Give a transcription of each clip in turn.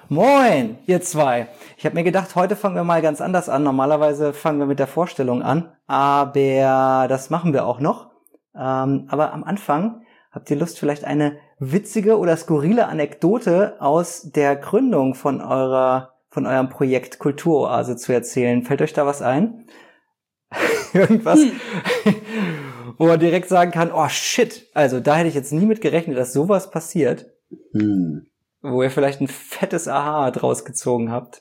Moin, ihr zwei. Ich habe mir gedacht, heute fangen wir mal ganz anders an. Normalerweise fangen wir mit der Vorstellung an, aber das machen wir auch noch. Aber am Anfang habt ihr Lust, vielleicht eine witzige oder skurrile Anekdote aus der Gründung von eurem Projekt Kulturoase zu erzählen? Fällt euch da was ein? Irgendwas, wo man direkt sagen kann, oh shit, also da hätte ich jetzt nie mit gerechnet, dass sowas passiert. Wo ihr vielleicht ein fettes Aha draus gezogen habt.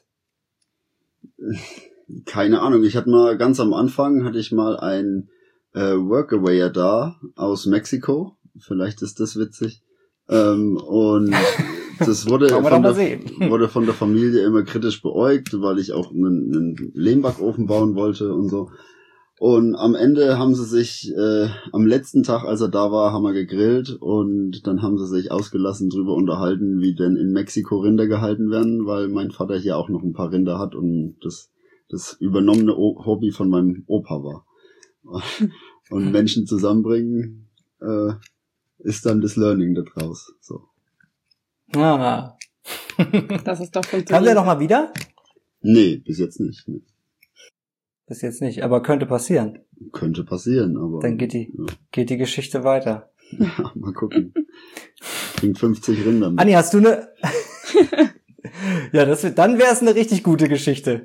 Keine Ahnung, ganz am Anfang hatte ich mal ein Workawayer da aus Mexiko. Vielleicht ist das witzig. Und das wurde von der Familie immer kritisch beäugt, weil ich auch einen Lehmbackofen bauen wollte und so. Und am Ende haben sie sich, am letzten Tag, als er da war, haben wir gegrillt und dann haben sie sich ausgelassen drüber unterhalten, wie denn in Mexiko Rinder gehalten werden, weil mein Vater hier auch noch ein paar Rinder hat und das übernommene Hobby von meinem Opa war. Und Menschen zusammenbringen, ist dann das Learning da draus. So. Ah. Das ist doch funktioniert. Kam der noch mal wieder? Nee, bis jetzt nicht. Nee. Bis jetzt nicht, aber könnte passieren. Könnte passieren, aber... Dann geht die Geschichte weiter. Ja, mal gucken. Bringt 50 Rinder mit. Anni, hast du eine... Ja, dann wäre es eine richtig gute Geschichte.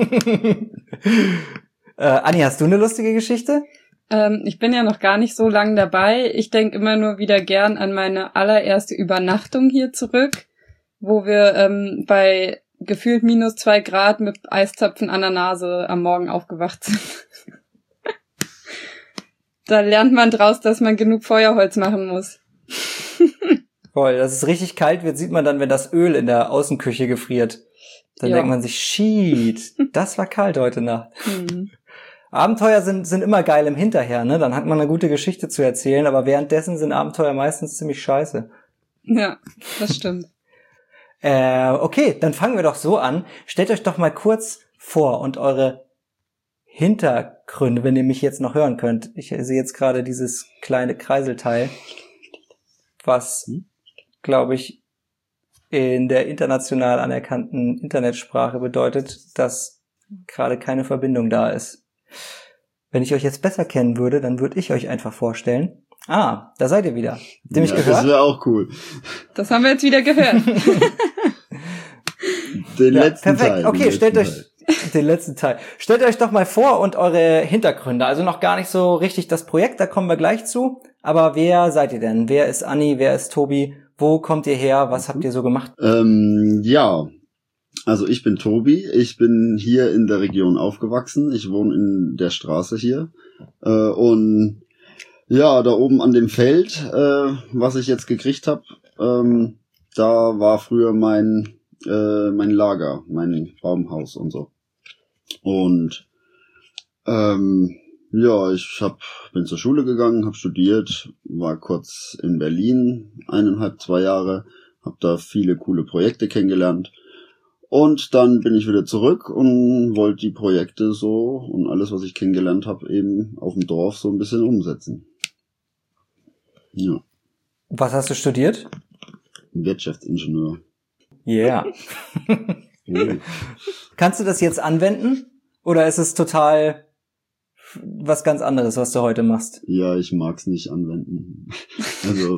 Anni, hast du eine lustige Geschichte? Ich bin ja noch gar nicht so lang dabei. Ich denke immer nur wieder gern an meine allererste Übernachtung hier zurück, wo wir bei gefühlt -2 Grad mit Eiszapfen an der Nase am Morgen aufgewacht sind. Da lernt man draus, dass man genug Feuerholz machen muss. Voll, dass es richtig kalt wird, sieht man dann, wenn das Öl in der Außenküche gefriert. Dann denkt man sich, shit, das war kalt heute Nacht. Abenteuer sind immer geil im Hinterher, ne? Dann hat man eine gute Geschichte zu erzählen, aber währenddessen sind Abenteuer meistens ziemlich scheiße. Ja, das stimmt. Okay, dann fangen wir doch so an. Stellt euch doch mal kurz vor und eure Hintergründe, wenn ihr mich jetzt noch hören könnt. Ich sehe jetzt gerade dieses kleine Kreiselteil, was, glaube ich, in der international anerkannten Internetsprache bedeutet, dass gerade keine Verbindung da ist. Wenn ich euch jetzt besser kennen würde, dann würde ich euch einfach vorstellen. Ah, da seid ihr wieder. Habt ihr mich gehört? Das wäre auch cool. Das haben wir jetzt wieder gehört. Den letzten Teil. Okay, den letzten Teil. Stellt euch doch mal vor und eure Hintergründe. Also noch gar nicht so richtig das Projekt, da kommen wir gleich zu. Aber wer seid ihr denn? Wer ist Anni? Wer ist Tobi? Wo kommt ihr her? Was habt ihr so gemacht? Ja, also ich bin Tobi. Ich bin hier in der Region aufgewachsen. Ich wohne in der Straße hier. Und ja, da oben an dem Feld, was ich jetzt gekriegt habe, da war früher mein Lager, mein Baumhaus und so. Und ja, bin zur Schule gegangen, habe studiert, war kurz in Berlin, 2 Jahre, habe da viele coole Projekte kennengelernt. Und dann bin ich wieder zurück und wollte die Projekte so und alles, was ich kennengelernt habe, eben auf dem Dorf so ein bisschen umsetzen. Ja. Was hast du studiert? Wirtschaftsingenieur. Yeah. Kannst du das jetzt anwenden? Oder ist es total was ganz anderes, was du heute machst? Ja, ich mag's nicht anwenden. Also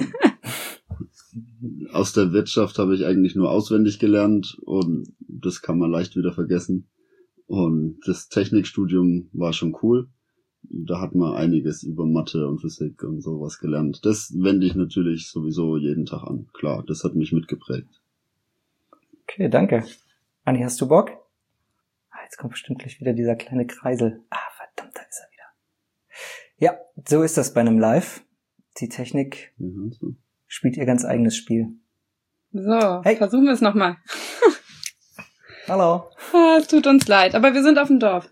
aus der Wirtschaft habe ich eigentlich nur auswendig gelernt und das kann man leicht wieder vergessen. Und das Technikstudium war schon cool. Da hat man einiges über Mathe und Physik und sowas gelernt. Das wende ich natürlich sowieso jeden Tag an. Klar, das hat mich mitgeprägt. Okay, danke. Anni, hast du Bock? Jetzt kommt bestimmt gleich wieder dieser kleine Kreisel. Verdammt, da ist er wieder. Ja, so ist das bei einem Live. Die Technik spielt ihr ganz eigenes Spiel. So, hey. Versuchen wir es nochmal. Hallo. Es tut uns leid, aber wir sind auf dem Dorf.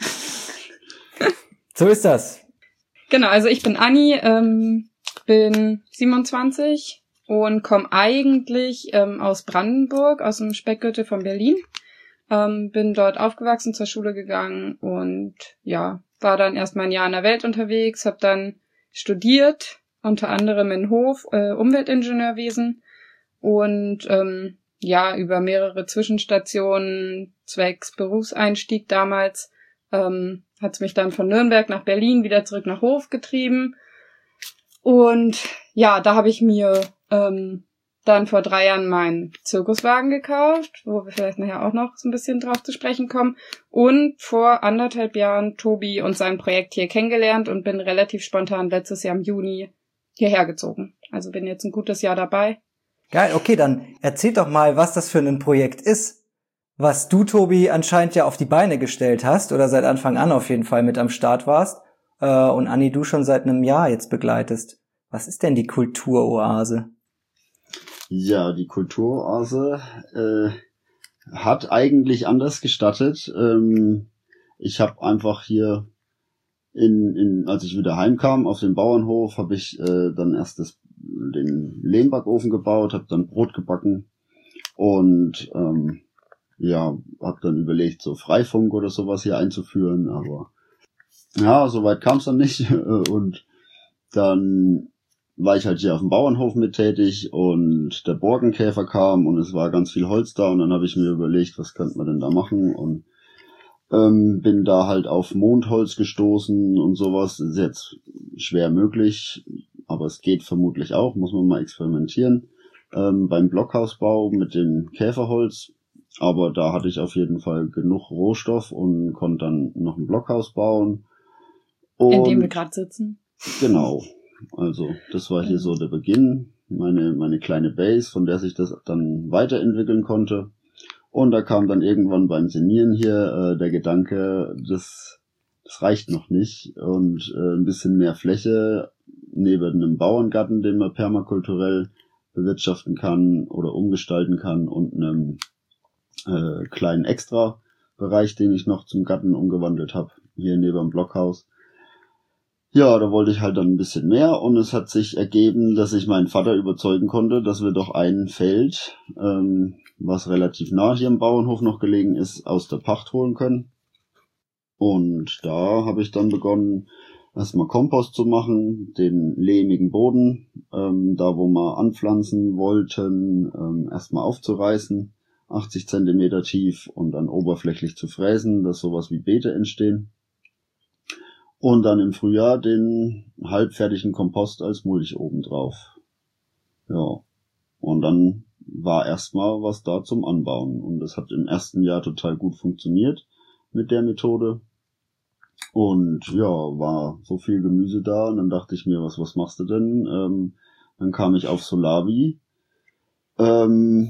So ist das. Genau, also ich bin Anni, bin 27 und komme eigentlich aus Brandenburg, aus dem Speckgürtel von Berlin. Bin dort aufgewachsen, zur Schule gegangen und ja, war dann erstmal ein Jahr in der Welt unterwegs, habe dann studiert, unter anderem in Hof, Umweltingenieurwesen und über mehrere Zwischenstationen zwecks Berufseinstieg damals hat es mich dann von Nürnberg nach Berlin wieder zurück nach Hof getrieben. Und ja, da habe ich mir dann vor 3 Jahren meinen Zirkuswagen gekauft, wo wir vielleicht nachher auch noch so ein bisschen drauf zu sprechen kommen. Und vor 1,5 Jahren Tobi und sein Projekt hier kennengelernt und bin relativ spontan letztes Jahr im Juni hierher gezogen. Also bin jetzt ein gutes Jahr dabei. Geil, okay, dann erzähl doch mal, was das für ein Projekt ist, was du, Tobi, anscheinend ja auf die Beine gestellt hast oder seit Anfang an auf jeden Fall mit am Start warst und Anni, du schon seit einem Jahr jetzt begleitest. Was ist denn die Kulturoase? Ja, die Kulturoase hat eigentlich anders gestartet. Ich habe einfach hier als ich wieder heimkam auf den Bauernhof, habe ich dann erst den Lehmbackofen gebaut, habe dann Brot gebacken und habe dann überlegt, so Freifunk oder sowas hier einzuführen, aber ja, soweit kam es dann nicht und dann war ich halt hier auf dem Bauernhof mit tätig und der Borkenkäfer kam und es war ganz viel Holz da und dann habe ich mir überlegt, was könnte man denn da machen und bin da halt auf Mondholz gestoßen und sowas. Das ist jetzt schwer möglich, aber es geht vermutlich auch, muss man mal experimentieren. Beim Blockhausbau mit dem Käferholz, aber da hatte ich auf jeden Fall genug Rohstoff und konnte dann noch ein Blockhaus bauen. Und in dem wir gerade sitzen. Genau, also das war hier so der Beginn, meine kleine Base, von der sich das dann weiterentwickeln konnte. Und da kam dann irgendwann beim Sanieren hier der Gedanke, das reicht noch nicht und ein bisschen mehr Fläche neben einem Bauerngarten, den man permakulturell bewirtschaften kann oder umgestalten kann und einem kleinen Extra-Bereich, den ich noch zum Garten umgewandelt habe, hier neben dem Blockhaus. Ja, da wollte ich halt dann ein bisschen mehr und es hat sich ergeben, dass ich meinen Vater überzeugen konnte, dass wir doch ein Feld, was relativ nah hier im Bauernhof noch gelegen ist, aus der Pacht holen können. Und da habe ich dann begonnen, erstmal Kompost zu machen, den lehmigen Boden, da wo wir anpflanzen wollten, erstmal aufzureißen, 80 Zentimeter tief und dann oberflächlich zu fräsen, dass sowas wie Beete entstehen. Und dann im Frühjahr den halbfertigen Kompost als Mulch obendrauf. Ja, und dann war erstmal was da zum Anbauen. Und das hat im ersten Jahr total gut funktioniert mit der Methode. Und ja, war so viel Gemüse da. Und dann dachte ich mir, was machst du denn? Dann kam ich auf Solavi. Und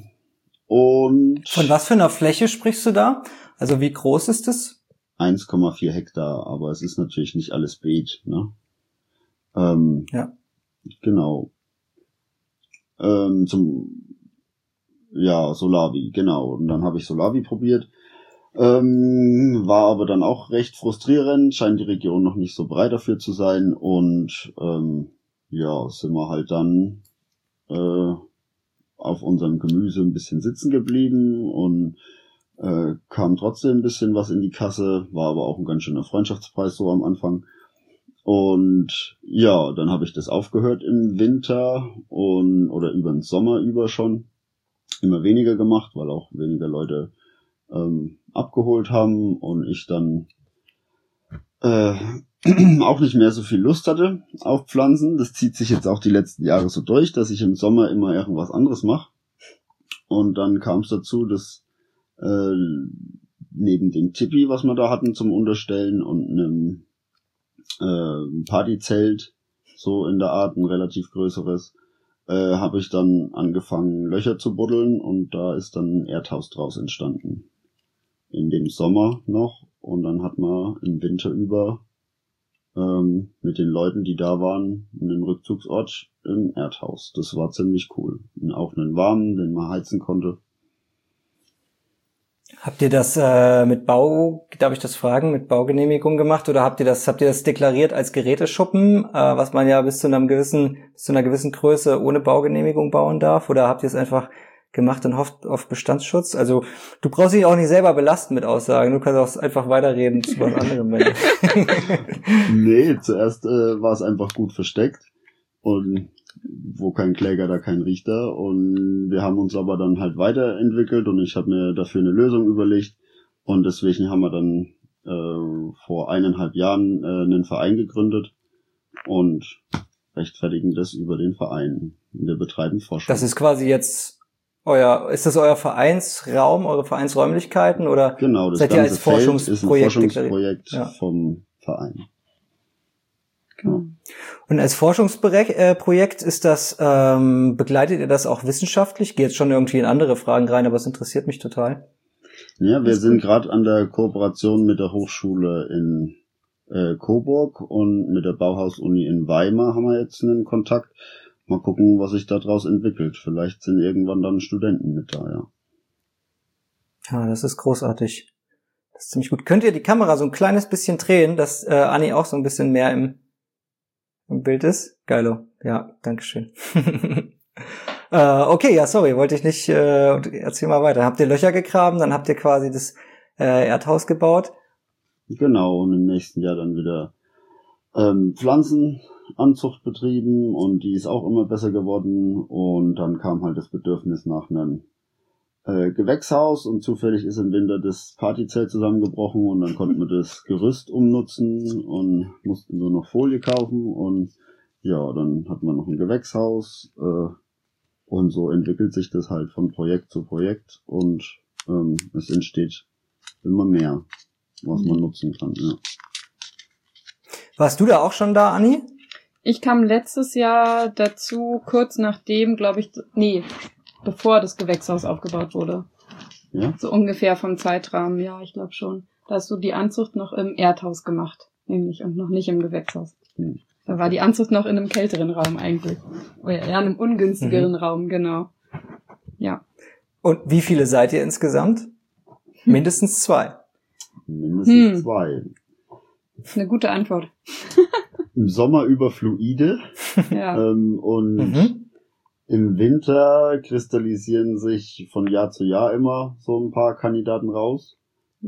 von was für einer Fläche sprichst du da? Also wie groß ist es? 1,4 Hektar, aber es ist natürlich nicht alles Beet, ne? Ja. Genau. Solavi, genau. Und dann habe ich Solavi probiert. War aber dann auch recht frustrierend, scheint die Region noch nicht so breit dafür zu sein und sind wir halt dann auf unserem Gemüse ein bisschen sitzen geblieben und kam trotzdem ein bisschen was in die Kasse, war aber auch ein ganz schöner Freundschaftspreis so am Anfang. Und ja, dann habe ich das aufgehört im Winter oder über den Sommer über schon. Immer weniger gemacht, weil auch weniger Leute abgeholt haben und ich dann auch nicht mehr so viel Lust hatte auf Pflanzen. Das zieht sich jetzt auch die letzten Jahre so durch, dass ich im Sommer immer irgendwas anderes mache. Und dann kam es dazu, dass neben dem Tipi, was wir da hatten zum Unterstellen und einem Partyzelt, so in der Art, ein relativ größeres, habe ich dann angefangen Löcher zu buddeln und da ist dann ein Erdhaus draus entstanden. In dem Sommer noch und dann hat man im Winter über mit den Leuten, die da waren, einen Rückzugsort im Erdhaus. Das war ziemlich cool. Und auch einen warmen, den man heizen konnte. Habt ihr das mit Baugenehmigung gemacht oder habt ihr das deklariert als Geräteschuppen, was man ja bis zu einer gewissen Größe ohne Baugenehmigung bauen darf, oder habt ihr es einfach gemacht und hofft auf Bestandsschutz? Also du brauchst dich auch nicht selber belasten mit Aussagen, du kannst auch einfach weiterreden zu was anderem. Nee, zuerst war es einfach gut versteckt und wo kein Kläger, da kein Richter. Und wir haben uns aber dann halt weiterentwickelt und ich habe mir dafür eine Lösung überlegt. Und deswegen haben wir dann vor 1,5 Jahren einen Verein gegründet und rechtfertigen das über den Verein. Wir betreiben Forschung. Das ist quasi jetzt ist das euer Vereinsraum, eure Vereinsräumlichkeiten oder genau, das seid ihr als Forschungsprojekt ist ein Forschungsprojekt ja. vom Verein. Genau. Und als Forschungsprojekt ist das, begleitet ihr das auch wissenschaftlich? Ich gehe jetzt schon irgendwie in andere Fragen rein, aber es interessiert mich total. Ja, wir sind gerade an der Kooperation mit der Hochschule in Coburg und mit der Bauhaus-Uni in Weimar haben wir jetzt einen Kontakt. Mal gucken, was sich daraus entwickelt. Vielleicht sind irgendwann dann Studenten mit da, ja. Ja, das ist großartig. Das ist ziemlich gut. Könnt ihr die Kamera so ein kleines bisschen drehen, dass Anni auch so ein bisschen mehr im Bild ist? Geilo. Ja, dankeschön. Okay, ja, sorry, wollte ich nicht. Erzähl mal weiter. Habt ihr Löcher gegraben, dann habt ihr quasi das Erdhaus gebaut? Genau, und im nächsten Jahr dann wieder Pflanzenanzucht betrieben und die ist auch immer besser geworden und dann kam halt das Bedürfnis nach einem Gewächshaus und zufällig ist im Winter das Partyzelt zusammengebrochen und dann konnten wir das Gerüst umnutzen und mussten nur noch Folie kaufen und ja, dann hatten wir noch ein Gewächshaus und so entwickelt sich das halt von Projekt zu Projekt und es entsteht immer mehr, was man nutzen kann, ja. Warst du da auch schon da, Anni? Ich kam letztes Jahr dazu, kurz nachdem, glaube ich, bevor das Gewächshaus aufgebaut wurde. Ja? So ungefähr vom Zeitrahmen, ja, ich glaube schon. Da hast du die Anzucht noch im Erdhaus gemacht, nämlich, und noch nicht im Gewächshaus. Da war die Anzucht noch in einem kälteren Raum eigentlich. Oder eher in einem ungünstigeren Raum, genau. Ja. Und wie viele seid ihr insgesamt? Mindestens 2. Mindestens 2. Das ist eine gute Antwort. Im Sommer über fluide. Ja. Und im Winter kristallisieren sich von Jahr zu Jahr immer so ein paar Kandidaten raus.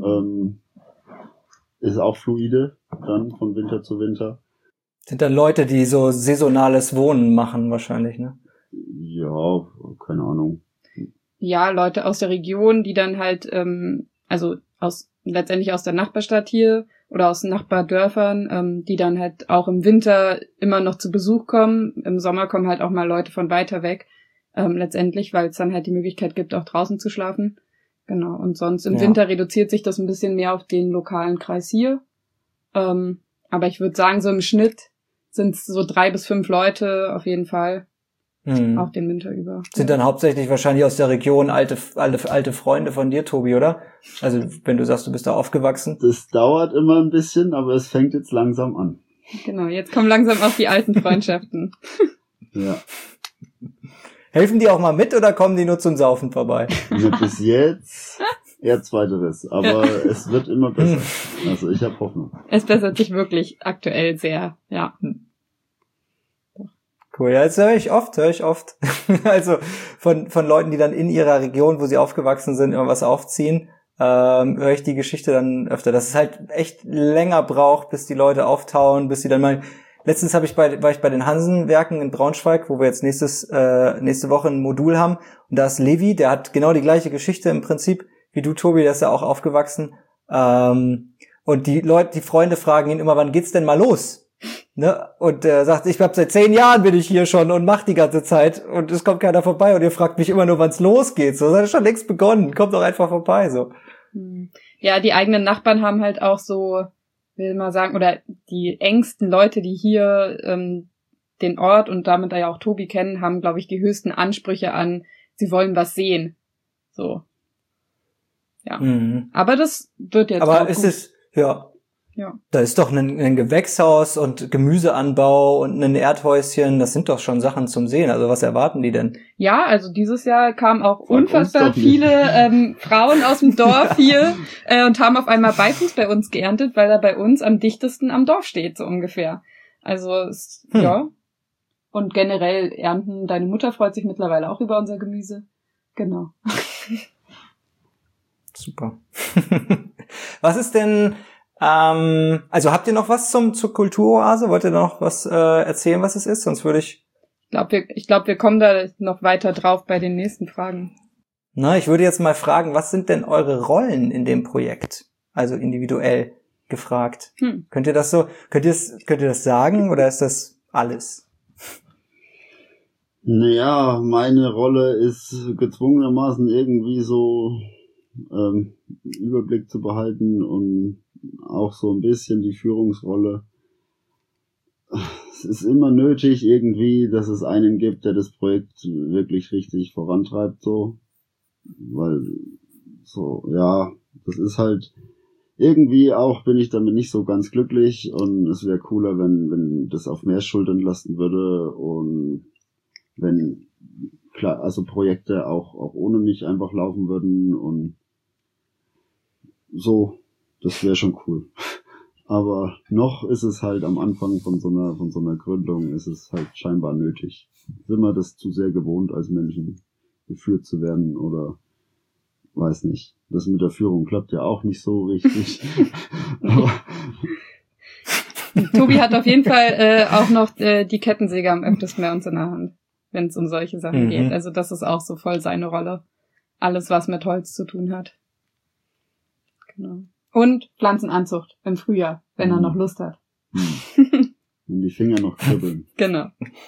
Ist auch fluide, dann von Winter zu Winter. Sind dann Leute, die so saisonales Wohnen machen wahrscheinlich, ne? Ja, keine Ahnung. Ja, Leute aus der Region, die dann halt, letztendlich aus der Nachbarstadt hier oder aus Nachbardörfern, die dann halt auch im Winter immer noch zu Besuch kommen. Im Sommer kommen halt auch mal Leute von weiter weg, letztendlich, weil es dann halt die Möglichkeit gibt, auch draußen zu schlafen. Genau, und sonst im Winter reduziert sich das ein bisschen mehr auf den lokalen Kreis hier. Aber ich würde sagen, so im Schnitt sind es so 3 bis 5 Leute auf jeden Fall. Auch den Winter über. Sind dann hauptsächlich wahrscheinlich aus der Region alte Freunde von dir, Tobi, oder? Also wenn du sagst, du bist da aufgewachsen. Das dauert immer ein bisschen, aber es fängt jetzt langsam an. Genau, jetzt kommen langsam auch die alten Freundschaften. Ja. Helfen die auch mal mit oder kommen die nur zum Saufen vorbei? Ja, bis jetzt eher Zweiteres, aber es wird immer besser. Also ich habe Hoffnung. Es bessert sich wirklich aktuell sehr, ja. Cool, ja, das höre ich oft. Also von Leuten, die dann in ihrer Region, wo sie aufgewachsen sind, immer was aufziehen, höre ich die Geschichte dann öfter, dass es halt echt länger braucht, bis die Leute auftauen, bis sie dann mal. Letztens war ich bei den Hansen-Werken in Braunschweig, wo wir jetzt nächste Woche ein Modul haben. Und da ist Levi, der hat genau die gleiche Geschichte im Prinzip wie du, Tobi, der ist ja auch aufgewachsen. Und die Freunde fragen ihn immer, wann geht's denn mal los? Ne? Und er sagt, ich hab seit 10 Jahren bin ich hier schon und mach die ganze Zeit und es kommt keiner vorbei und ihr fragt mich immer nur, wann's losgeht. So, das hat schon längst begonnen, kommt doch einfach vorbei, so. Ja, die eigenen Nachbarn haben halt auch so, will mal sagen, oder die engsten Leute, die hier den Ort und damit ja auch Tobi kennen, haben, glaube ich, die höchsten Ansprüche an, sie wollen was sehen. So. Ja. Aber das wird jetzt aber auch ist gut. es, ja. Da ist doch ein Gewächshaus und Gemüseanbau und ein Erdhäuschen, das sind doch schon Sachen zum Sehen. Also was erwarten die denn? Ja, also dieses Jahr kamen auch unfassbar viele Frauen aus dem Dorf hier und haben auf einmal Beifuß bei uns geerntet, weil er bei uns am dichtesten am Dorf steht, so ungefähr. Also, ja. Und generell ernten, deine Mutter freut sich mittlerweile auch über unser Gemüse. Genau. Super. Was ist denn... also habt ihr noch was zur Kulturoase? Wollt ihr noch was erzählen, was es ist? Sonst würde ich Ich glaube, wir kommen da noch weiter drauf bei den nächsten Fragen. Na, ich würde jetzt mal fragen, was sind denn eure Rollen in dem Projekt? Also individuell gefragt. Könnt ihr das sagen oder ist das alles? Naja, meine Rolle ist gezwungenermaßen irgendwie so Überblick zu behalten und auch so ein bisschen die Führungsrolle. Es ist immer nötig irgendwie, dass es einen gibt, der das Projekt wirklich richtig vorantreibt, so. Weil, so, ja, das ist halt, irgendwie auch bin ich damit nicht so ganz glücklich und es wäre cooler, wenn das auf mehr Schultern lasten würde und wenn, klar, also Projekte auch ohne mich einfach laufen würden und so, das wäre schon cool. Aber noch ist es halt am Anfang von so einer Gründung ist es halt scheinbar nötig. Sind wir das zu sehr gewohnt, als Menschen geführt zu werden oder weiß nicht. Das mit der Führung klappt ja auch nicht so richtig. Tobi hat auf jeden Fall auch noch die Kettensäge am öftesten bei uns in der Hand, wenn es um solche Sachen geht. Also das ist auch so voll seine Rolle. Alles, was mit Holz zu tun hat. Genau. Und Pflanzenanzucht im Frühjahr, wenn er noch Lust hat. Wenn die Finger noch kribbeln. Genau.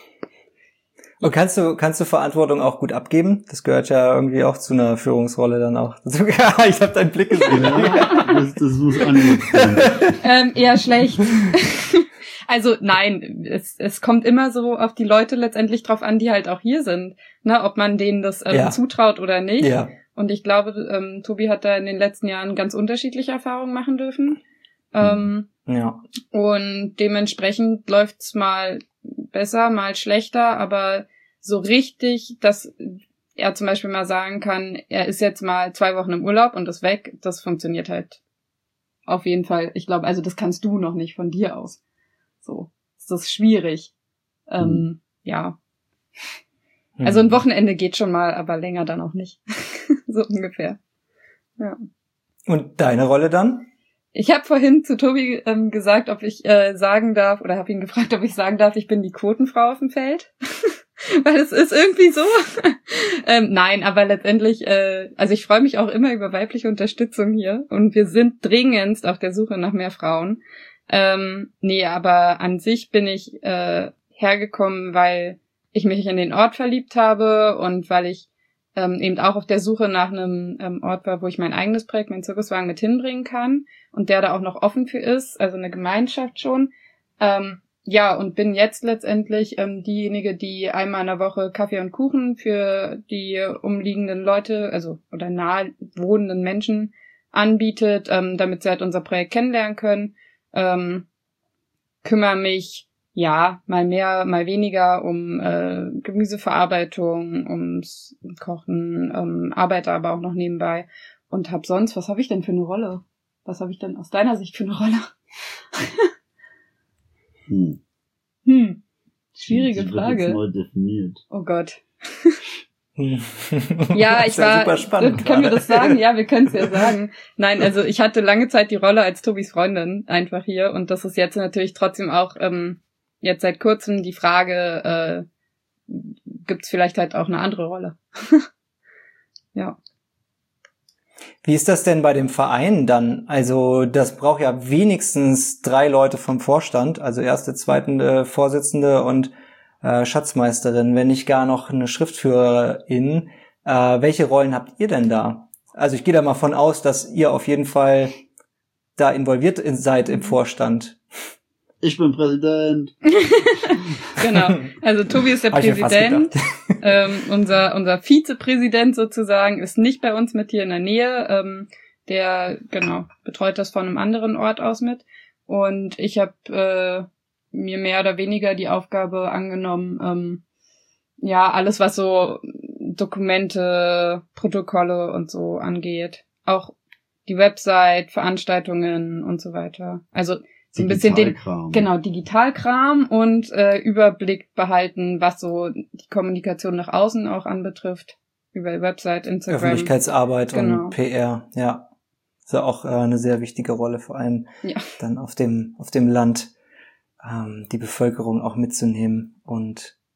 Und kannst du Verantwortung auch gut abgeben? Das gehört ja irgendwie auch zu einer Führungsrolle dann auch. Ich habe deinen Blick gesehen. Ja, das muss angefangen. Eher schlecht. Also nein, es kommt immer so auf die Leute letztendlich drauf an, die halt auch hier sind, ne, ob man denen das zutraut oder nicht. Ja. Und ich glaube, Tobi hat da in den letzten Jahren ganz unterschiedliche Erfahrungen machen dürfen. Ja. Und dementsprechend läuft's mal besser, mal schlechter, aber so richtig, dass er zum Beispiel mal sagen kann, er ist jetzt mal 2 Wochen im Urlaub und ist weg, das funktioniert halt auf jeden Fall. Ich glaube, also das kannst du noch nicht von dir aus. So, ist das schwierig. Ja. Also ein Wochenende geht schon mal, aber länger dann auch nicht. So ungefähr. Ja. Und deine Rolle dann? Ich habe vorhin zu Tobi gesagt, ob ich sagen darf, oder habe ihn gefragt, ob ich sagen darf, ich bin die Quotenfrau auf dem Feld. Weil es ist irgendwie so. Nein, aber letztendlich, also ich freue mich auch immer über weibliche Unterstützung hier. Und wir sind dringendst auf der Suche nach mehr Frauen. Nee, aber an sich bin ich hergekommen, weil ich mich in den Ort verliebt habe und weil ich eben auch auf der Suche nach einem Ort war, wo ich mein eigenes Projekt, meinen Zirkuswagen mit hinbringen kann und der da auch noch offen für ist, also eine Gemeinschaft schon. Ja, und bin jetzt letztendlich diejenige, die einmal in der Woche Kaffee und Kuchen für die umliegenden Leute, also oder nahe wohnenden Menschen anbietet, damit sie halt unser Projekt kennenlernen können. Kümmere mich ja, mal mehr, mal weniger um Gemüseverarbeitung, ums Kochen, arbeite aber auch noch nebenbei und hab sonst, was habe ich denn für eine Rolle? Was habe ich denn aus deiner Sicht für eine Rolle? Schwierige Frage. Jetzt neu definiert. Oh Gott. Ja, ich war, super spannend können wir das sagen? Ja, wir können es ja sagen. Nein, also ich hatte lange Zeit die Rolle als Tobis Freundin einfach hier und das ist jetzt natürlich trotzdem auch jetzt seit kurzem die Frage, gibt's vielleicht halt auch eine andere Rolle? Ja. Wie ist das denn bei dem Verein dann? Also das braucht ja wenigstens 3 Leute vom Vorstand, also erste, zweite Vorsitzende und Schatzmeisterin, wenn nicht gar noch eine Schriftführerin. Welche Rollen habt ihr denn da? Also ich gehe da mal von aus, dass ihr auf jeden Fall da involviert seid im Vorstand. Ich bin Präsident. Genau. Also Tobi ist der Präsident. Unser Vizepräsident sozusagen ist nicht bei uns mit hier in der Nähe. Der, genau, betreut das von einem anderen Ort aus mit. Und ich habe mir mehr oder weniger die Aufgabe angenommen, ja, alles, was so Dokumente, Protokolle und so angeht. Auch die Website, Veranstaltungen und so weiter. Also so ein bisschen Digitalkram und Überblick behalten, was so die Kommunikation nach außen auch anbetrifft, über die Website, Instagram. Öffentlichkeitsarbeit und PR, ja. Ist ja auch eine sehr wichtige Rolle, vor allem dann auf dem Land die Bevölkerung auch mitzunehmen und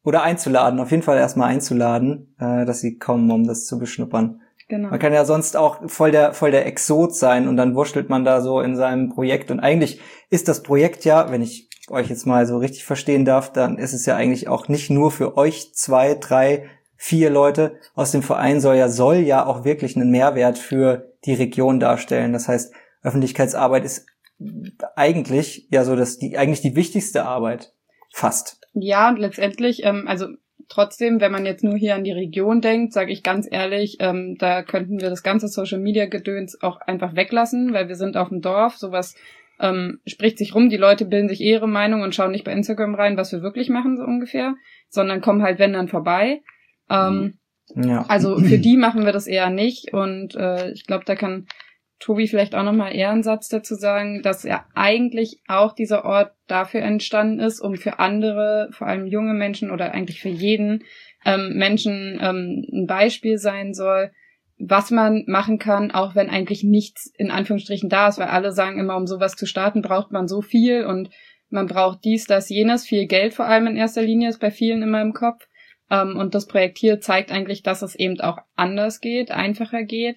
Oder einzuladen, auf jeden Fall erstmal einzuladen, dass sie kommen, um das zu beschnuppern. Genau. Man kann ja sonst auch voll der Exot sein und dann wurschtelt man da so in seinem Projekt. Und eigentlich ist das Projekt ja, wenn ich euch jetzt mal so richtig verstehen darf, dann ist es ja eigentlich auch nicht nur für euch 2, 3, 4 Leute aus dem Verein, soll ja auch wirklich einen Mehrwert für die Region darstellen. Das heißt, Öffentlichkeitsarbeit ist eigentlich ja so eigentlich die wichtigste Arbeit. Fast. Ja, und letztendlich, also trotzdem, wenn man jetzt nur hier an die Region denkt, sage ich ganz ehrlich, da könnten wir das ganze Social-Media-Gedöns auch einfach weglassen, weil wir sind auf dem Dorf, sowas spricht sich rum, die Leute bilden sich ihre Meinung und schauen nicht bei Instagram rein, was wir wirklich machen, so ungefähr, sondern kommen halt, wenn dann vorbei. Ja. Also für die machen wir das eher nicht und ich glaube, da kann Tobi vielleicht auch nochmal eher einen Satz dazu sagen, dass ja eigentlich auch dieser Ort dafür entstanden ist, um für andere, vor allem junge Menschen oder eigentlich für jeden Menschen ein Beispiel sein soll, was man machen kann, auch wenn eigentlich nichts in Anführungsstrichen da ist, weil alle sagen immer, um sowas zu starten, braucht man so viel und man braucht dies, das, jenes, viel Geld vor allem in erster Linie, ist bei vielen immer im Kopf. Und das Projekt hier zeigt eigentlich, dass es eben auch anders geht, einfacher geht.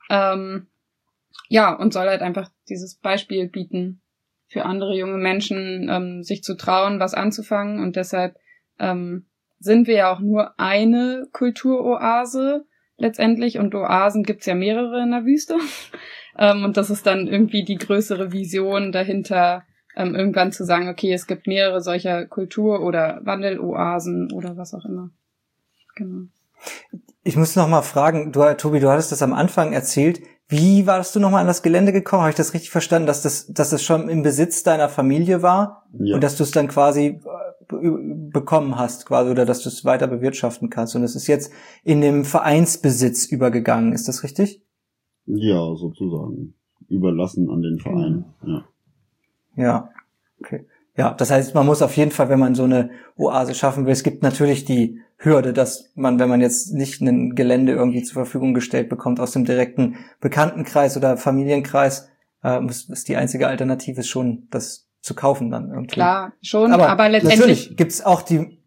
Ja, und soll halt einfach dieses Beispiel bieten für andere junge Menschen, sich zu trauen, was anzufangen. Und deshalb sind wir ja auch nur eine Kulturoase letztendlich. Und Oasen gibt's ja mehrere in der Wüste. Und das ist dann irgendwie die größere Vision dahinter, irgendwann zu sagen, okay, es gibt mehrere solcher Kultur- oder Wandeloasen oder was auch immer. Genau. Ich muss noch mal fragen, Tobi, du hattest das am Anfang erzählt. Wie warst du nochmal an das Gelände gekommen? Habe ich das richtig verstanden, dass das schon im Besitz deiner Familie war? Ja. Und dass du es dann quasi bekommen hast, quasi, oder dass du es weiter bewirtschaften kannst? Und es ist jetzt in dem Vereinsbesitz übergegangen. Ist das richtig? Ja, sozusagen. Überlassen an den Verein. Ja, okay. Ja, das heißt, man muss auf jeden Fall, wenn man so eine Oase schaffen will, es gibt natürlich die Hürde, dass man, wenn man jetzt nicht ein Gelände irgendwie zur Verfügung gestellt bekommt aus dem direkten Bekanntenkreis oder Familienkreis, ist die einzige Alternative ist schon, das zu kaufen dann irgendwie. Klar, schon, aber letztendlich natürlich gibt's auch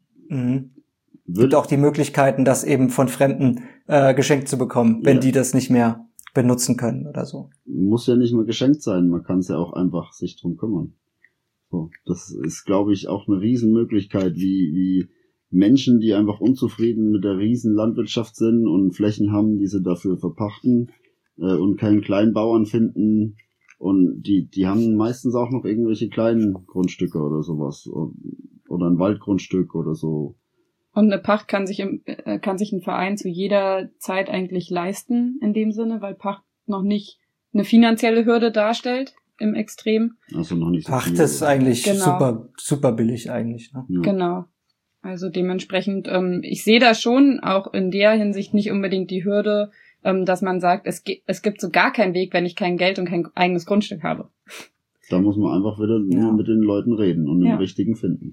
die Möglichkeiten, das eben von Fremden geschenkt zu bekommen, wenn die das nicht mehr benutzen können oder so. Muss ja nicht mal geschenkt sein, man kann es ja auch einfach sich drum kümmern. So, das ist, glaube ich, auch eine Riesenmöglichkeit, wie Menschen, die einfach unzufrieden mit der riesen Landwirtschaft sind und Flächen haben, die sie dafür verpachten und keinen Kleinbauern finden, und die haben meistens auch noch irgendwelche kleinen Grundstücke oder sowas oder ein Waldgrundstück oder so. Und eine Pacht kann sich ein Verein zu jeder Zeit eigentlich leisten, in dem Sinne, weil Pacht noch nicht eine finanzielle Hürde darstellt. Im Extrem. Also noch nicht so Pacht viel, ist eigentlich super billig eigentlich. Ne? Ja. Genau. Also dementsprechend, ich sehe da schon auch in der Hinsicht nicht unbedingt die Hürde, dass man sagt, es gibt so gar keinen Weg, wenn ich kein Geld und kein eigenes Grundstück habe. Da muss man einfach wieder nur mit den Leuten reden und den richtigen finden.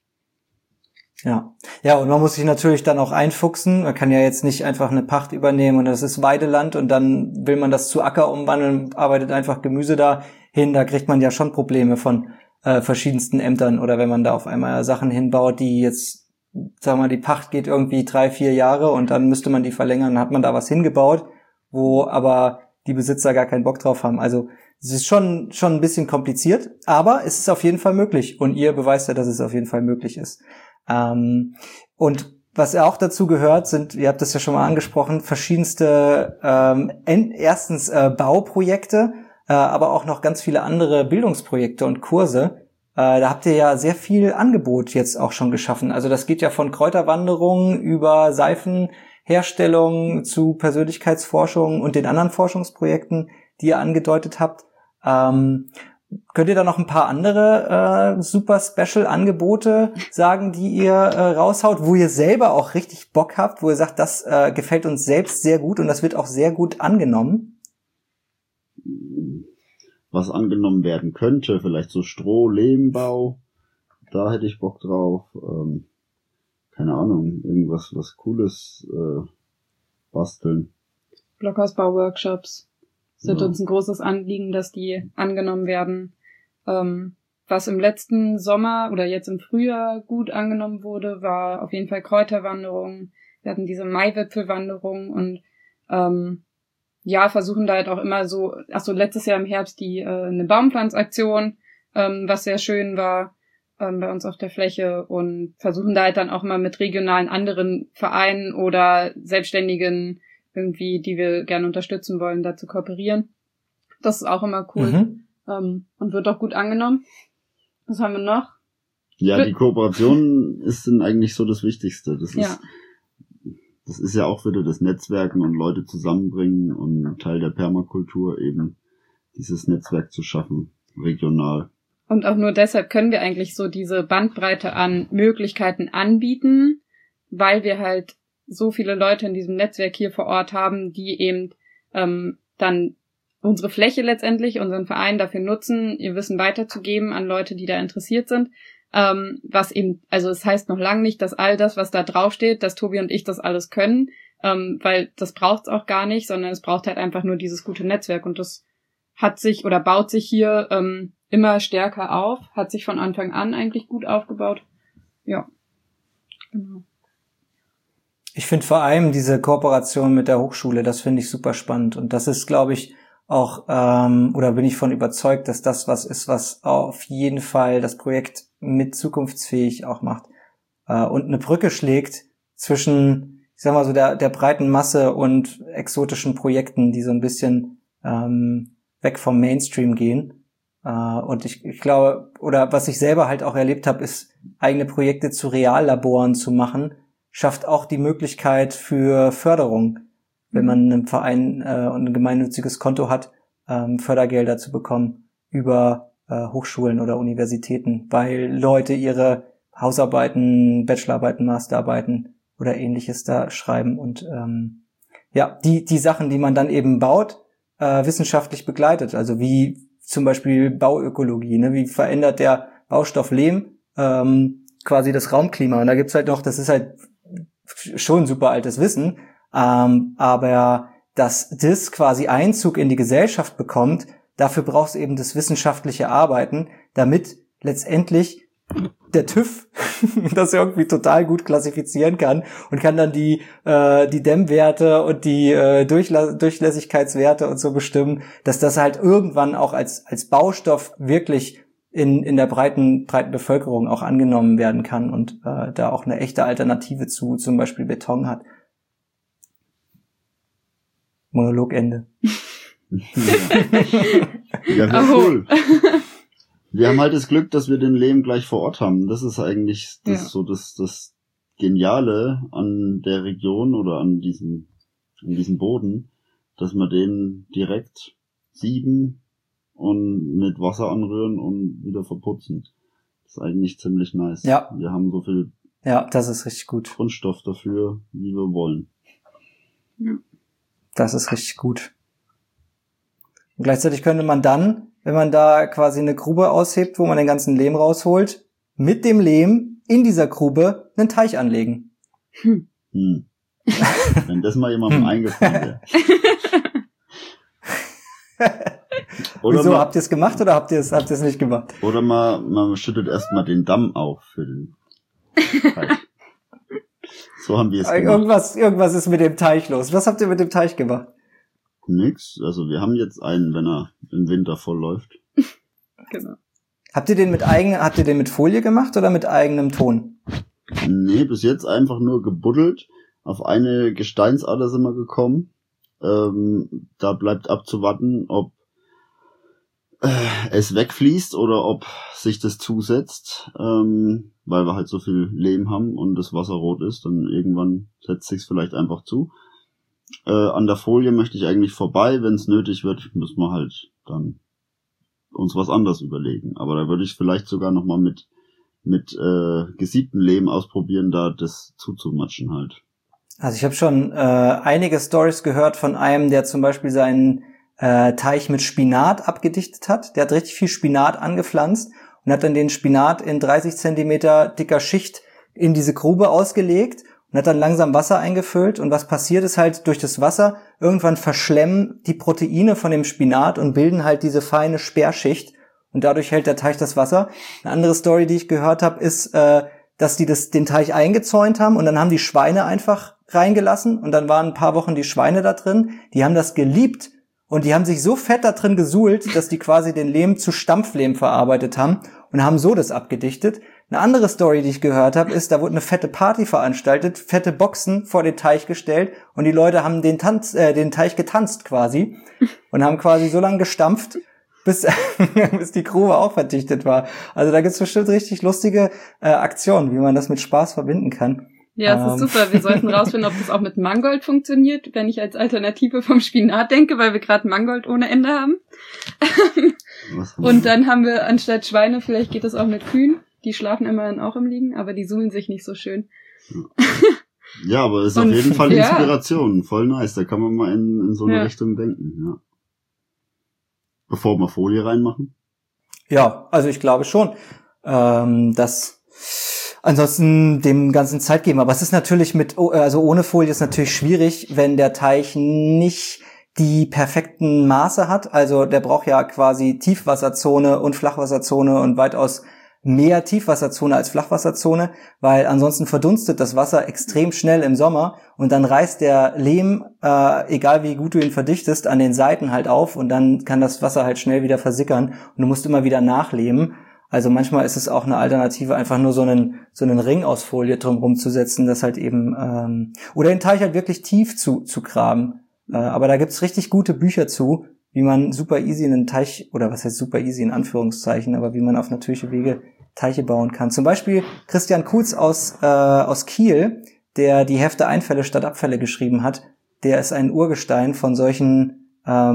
Ja, und man muss sich natürlich dann auch einfuchsen. Man kann ja jetzt nicht einfach eine Pacht übernehmen und das ist Weideland und dann will man das zu Acker umwandeln, arbeitet einfach Gemüse da hin. Da kriegt man ja schon Probleme von verschiedensten Ämtern oder wenn man da auf einmal Sachen hinbaut, die jetzt, sagen wir mal, die Pacht geht irgendwie 3-4 Jahre und dann müsste man die verlängern, dann hat man da was hingebaut, wo aber die Besitzer gar keinen Bock drauf haben. Also es ist schon ein bisschen kompliziert, aber es ist auf jeden Fall möglich und ihr beweist ja, dass es auf jeden Fall möglich ist. Und was auch dazu gehört, sind, ihr habt das ja schon mal angesprochen, verschiedenste erstens Bauprojekte, aber auch noch ganz viele andere Bildungsprojekte und Kurse. Da habt ihr ja sehr viel Angebot jetzt auch schon geschaffen. Also das geht ja von Kräuterwanderungen über Seifenherstellung zu Persönlichkeitsforschung und den anderen Forschungsprojekten, die ihr angedeutet habt. Könnt ihr da noch ein paar andere super Special Angebote sagen, die ihr raushaut, wo ihr selber auch richtig Bock habt, wo ihr sagt, das gefällt uns selbst sehr gut und das wird auch sehr gut angenommen? Was angenommen werden könnte, vielleicht so Stroh-Lehmbau, da hätte ich Bock drauf. Keine Ahnung, irgendwas was Cooles basteln. Blockhausbau-Workshops sind uns ein großes Anliegen, dass die angenommen werden. Was im letzten Sommer oder jetzt im Frühjahr gut angenommen wurde, war auf jeden Fall Kräuterwanderung. Wir hatten diese Maiwipfelwanderung und versuchen da halt auch immer so, letztes Jahr im Herbst eine Baumpflanzaktion, was sehr schön war bei uns auf der Fläche, und versuchen da halt dann auch mal mit regionalen anderen Vereinen oder Selbstständigen irgendwie, die wir gerne unterstützen wollen, da zu kooperieren. Das ist auch immer cool und wird auch gut angenommen. Was haben wir noch? Ja, die Kooperation ist dann eigentlich so das Wichtigste. Das ist ja auch wieder das Netzwerken und Leute zusammenbringen und Teil der Permakultur eben dieses Netzwerk zu schaffen, regional. Und auch nur deshalb können wir eigentlich so diese Bandbreite an Möglichkeiten anbieten, weil wir halt so viele Leute in diesem Netzwerk hier vor Ort haben, die eben dann unsere Fläche letztendlich, unseren Verein dafür nutzen, ihr Wissen weiterzugeben an Leute, die da interessiert sind. Was eben, also es heißt noch lange nicht, dass all das, was da draufsteht, dass Tobi und ich das alles können, weil das braucht's auch gar nicht, sondern es braucht halt einfach nur dieses gute Netzwerk, und das hat sich oder baut sich hier immer stärker auf, hat sich von Anfang an eigentlich gut aufgebaut. Ja, genau. Ich finde vor allem diese Kooperation mit der Hochschule, das finde ich super spannend, und das ist, glaube ich, auch, oder bin ich von überzeugt, dass das was ist, was auf jeden Fall das Projekt mit zukunftsfähig auch macht, und eine Brücke schlägt zwischen, ich sag mal so, der breiten Masse und exotischen Projekten, die so ein bisschen weg vom Mainstream gehen. Und ich glaube, oder was ich selber halt auch erlebt habe, ist, eigene Projekte zu Reallaboren zu machen, schafft auch die Möglichkeit für Förderung, wenn man einen Verein und ein gemeinnütziges Konto hat, Fördergelder zu bekommen über Hochschulen oder Universitäten, weil Leute ihre Hausarbeiten, Bachelorarbeiten, Masterarbeiten oder ähnliches da schreiben und die Sachen, die man dann eben baut, wissenschaftlich begleitet. Also wie zum Beispiel Bauökologie, ne? Wie verändert der Baustoff Lehm quasi das Raumklima? Und da gibt's halt noch, das ist halt schon super altes Wissen, aber dass das quasi Einzug in die Gesellschaft bekommt, dafür brauchst du eben das wissenschaftliche Arbeiten, damit letztendlich der TÜV das irgendwie total gut klassifizieren kann und kann dann die Dämmwerte und die Durchlässigkeitswerte und so bestimmen, dass das halt irgendwann auch als Baustoff wirklich in der breiten Bevölkerung auch angenommen werden kann und da auch eine echte Alternative zu zum Beispiel Beton hat. Monologende. Ja, cool. Wir haben halt das Glück, dass wir den Lehm gleich vor Ort haben. Das ist eigentlich das Geniale an der Region oder an diesem Boden, dass man den direkt sieben und mit Wasser anrühren und wieder verputzen. Das ist eigentlich ziemlich nice. Ja. Wir haben so viel das ist richtig gut. Grundstoff dafür, wie wir wollen. Ja. Das ist richtig gut. Und gleichzeitig könnte man dann, wenn man da quasi eine Grube aushebt, wo man den ganzen Lehm rausholt, mit dem Lehm in dieser Grube einen Teich anlegen. Wenn das mal jemandem eingefallen wäre. Wieso, habt ihr es gemacht oder habt ihr es nicht gemacht? Oder man schüttet erstmal den Damm auf für den Teich. So haben wir es gemacht. Irgendwas ist mit dem Teich los. Was habt ihr mit dem Teich gemacht? Nix. Also wir haben jetzt einen, wenn er im Winter voll läuft. Genau. Habt ihr den mit Folie gemacht oder mit eigenem Ton? Nee, bis jetzt einfach nur gebuddelt. Auf eine Gesteinsader sind wir gekommen. Da bleibt abzuwarten, ob es wegfließt oder ob sich das zusetzt, weil wir halt so viel Lehm haben und das Wasser rot ist, dann irgendwann setzt sich's vielleicht einfach zu. An der Folie möchte ich eigentlich vorbei, wenn es nötig wird, müssen wir halt dann uns was anderes überlegen. Aber da würde ich vielleicht sogar nochmal mit gesiebtem Lehm ausprobieren, da das zuzumatschen halt. Also ich habe schon einige Stories gehört von einem, der zum Beispiel seinen Teich mit Spinat abgedichtet hat. Der hat richtig viel Spinat angepflanzt und hat dann den Spinat in 30 Zentimeter dicker Schicht in diese Grube ausgelegt und hat dann langsam Wasser eingefüllt. Und was passiert ist halt, durch das Wasser irgendwann verschlemmen die Proteine von dem Spinat und bilden halt diese feine Sperrschicht. und dadurch hält der Teich das Wasser. Eine andere Story, die ich gehört habe, ist, dass die den Teich eingezäunt haben und dann haben die Schweine einfach reingelassen und dann waren ein paar Wochen die Schweine da drin. Die haben das geliebt und die haben sich so fett da drin gesuhlt, dass die quasi den Lehm zu Stampflehm verarbeitet haben und haben so das abgedichtet. Eine andere Story, die ich gehört habe, ist, da wurde eine fette Party veranstaltet, fette Boxen vor den Teich gestellt und die Leute haben den Teich getanzt quasi und haben quasi so lange gestampft, bis die Grube auch verdichtet war. Also da gibt's bestimmt richtig lustige Aktionen, wie man das mit Spaß verbinden kann. Ja, das ist super. Wir sollten rausfinden, ob das auch mit Mangold funktioniert, wenn ich als Alternative vom Spinat denke, weil wir gerade Mangold ohne Ende haben. Und dann haben wir anstatt Schweine, vielleicht geht das auch mit Kühen. Die schlafen immerhin auch im Liegen, aber die suhlen sich nicht so schön. Ja, aber ist auf jeden Fall Inspiration. Voll nice. Da kann man mal in so eine Richtung denken, ja. Bevor wir Folie reinmachen? Ja, also ich glaube schon, dass ansonsten dem Ganzen Zeit geben. Aber es ist natürlich also ohne Folie ist natürlich schwierig, wenn der Teich nicht die perfekten Maße hat. Also der braucht ja quasi Tiefwasserzone und Flachwasserzone und weitaus mehr Tiefwasserzone als Flachwasserzone, weil ansonsten verdunstet das Wasser extrem schnell im Sommer und dann reißt der Lehm, egal wie gut du ihn verdichtest, an den Seiten halt auf und dann kann das Wasser halt schnell wieder versickern und du musst immer wieder nachleben. Also manchmal ist es auch eine Alternative, einfach nur so einen Ring aus Folie drumherum zu setzen, das halt eben oder den Teich halt wirklich tief zu graben. Aber da gibt's richtig gute Bücher zu, wie man super easy einen Teich, oder was heißt super easy in Anführungszeichen, aber wie man auf natürliche Wege Teiche bauen kann. Zum Beispiel Christian Kutz aus Kiel, der die Hefte Einfälle statt Abfälle geschrieben hat, der ist ein Urgestein von solchen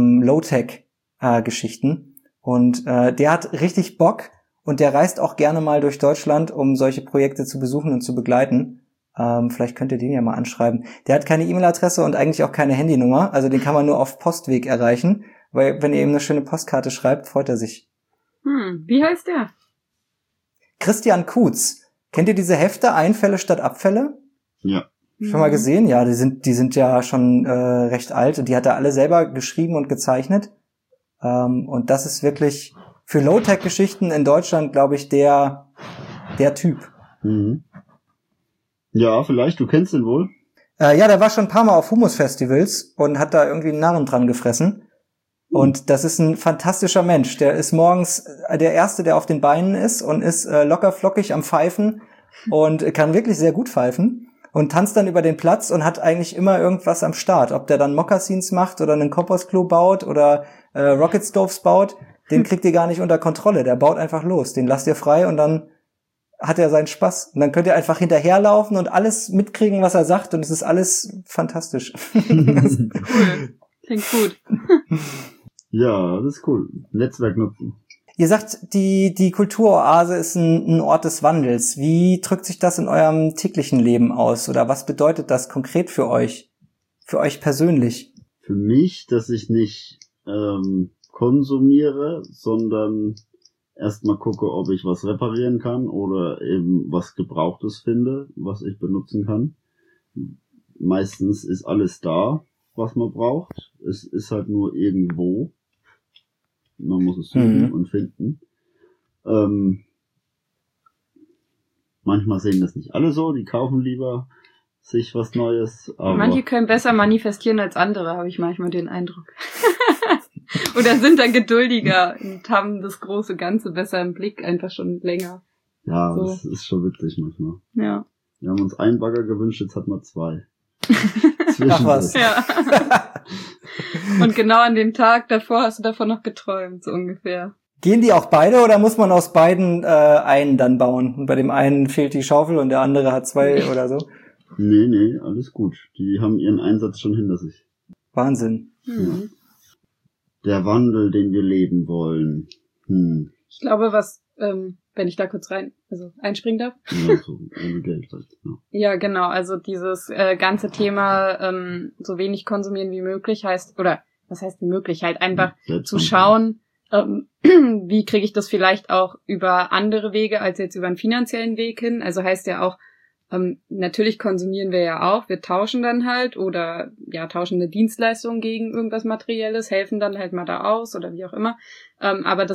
Low-Tech-Geschichten. Und der hat richtig Bock und der reist auch gerne mal durch Deutschland, um solche Projekte zu besuchen und zu begleiten. Vielleicht könnt ihr den ja mal anschreiben. Der hat keine E-Mail-Adresse und eigentlich auch keine Handynummer, also den kann man nur auf Postweg erreichen, weil wenn ihr ihm eine schöne Postkarte schreibt, freut er sich. Wie heißt der? Christian Kutz. Kennt ihr diese Hefte Einfälle statt Abfälle? Ja. Schon mal gesehen? Ja, die sind ja schon recht alt und die hat er alle selber geschrieben und gezeichnet. Und das ist wirklich für Low-Tech-Geschichten in Deutschland, glaube ich, der Typ. Mhm. Ja, vielleicht, du kennst ihn wohl. Ja, der war schon ein paar Mal auf Humus-Festivals und hat da irgendwie einen Narren dran gefressen. Und das ist ein fantastischer Mensch. Der ist morgens der Erste, der auf den Beinen ist und ist locker flockig am Pfeifen und kann wirklich sehr gut pfeifen und tanzt dann über den Platz und hat eigentlich immer irgendwas am Start. Ob der dann Mokassins macht oder einen Kompostklo baut oder Rocket Stoves baut, den kriegt ihr gar nicht unter Kontrolle. Der baut einfach los. Den lasst ihr frei und dann hat er seinen Spaß. Und dann könnt ihr einfach hinterherlaufen und alles mitkriegen, was er sagt und es ist alles fantastisch. Cool. Klingt gut. Ja, das ist cool. Netzwerk nutzen. Ihr sagt, die Kulturoase ist ein Ort des Wandels. Wie drückt sich das in eurem täglichen Leben aus? Oder was bedeutet das konkret für euch persönlich? Für mich, dass ich nicht konsumiere, sondern erstmal gucke, ob ich was reparieren kann oder eben was Gebrauchtes finde, was ich benutzen kann. Meistens ist alles da, was man braucht. Es ist halt nur irgendwo. Man muss es suchen und finden. Manchmal sehen das nicht alle so, die kaufen lieber sich was Neues. Aber manche können besser manifestieren als andere, habe ich manchmal den Eindruck. Oder sind dann geduldiger und haben das große Ganze besser im Blick, einfach schon länger. Ja, so. Das ist schon witzig manchmal. Ja. Wir haben uns einen Bagger gewünscht, jetzt hat man 2. Ach was. Ja. Und genau an dem Tag davor hast du davon noch geträumt, so ungefähr. Gehen die auch beide oder muss man aus beiden einen dann bauen? Und bei dem einen fehlt die Schaufel und der andere hat 2 oder so? Nee, alles gut. Die haben ihren Einsatz schon hinter sich. Wahnsinn. Ja. Der Wandel, den wir leben wollen. Ich glaube, wenn ich da kurz einspringen darf. Ja, so ohne Geld halt. Ja, genau. Also dieses ganze Thema so wenig konsumieren wie möglich heißt, oder was heißt wie möglich? Halt einfach zu schauen, wie kriege ich das vielleicht auch über andere Wege als jetzt über einen finanziellen Weg hin. Also heißt ja auch, natürlich konsumieren wir ja auch, wir tauschen dann halt oder ja tauschen eine Dienstleistung gegen irgendwas Materielles, helfen dann halt mal da aus oder wie auch immer. Aber das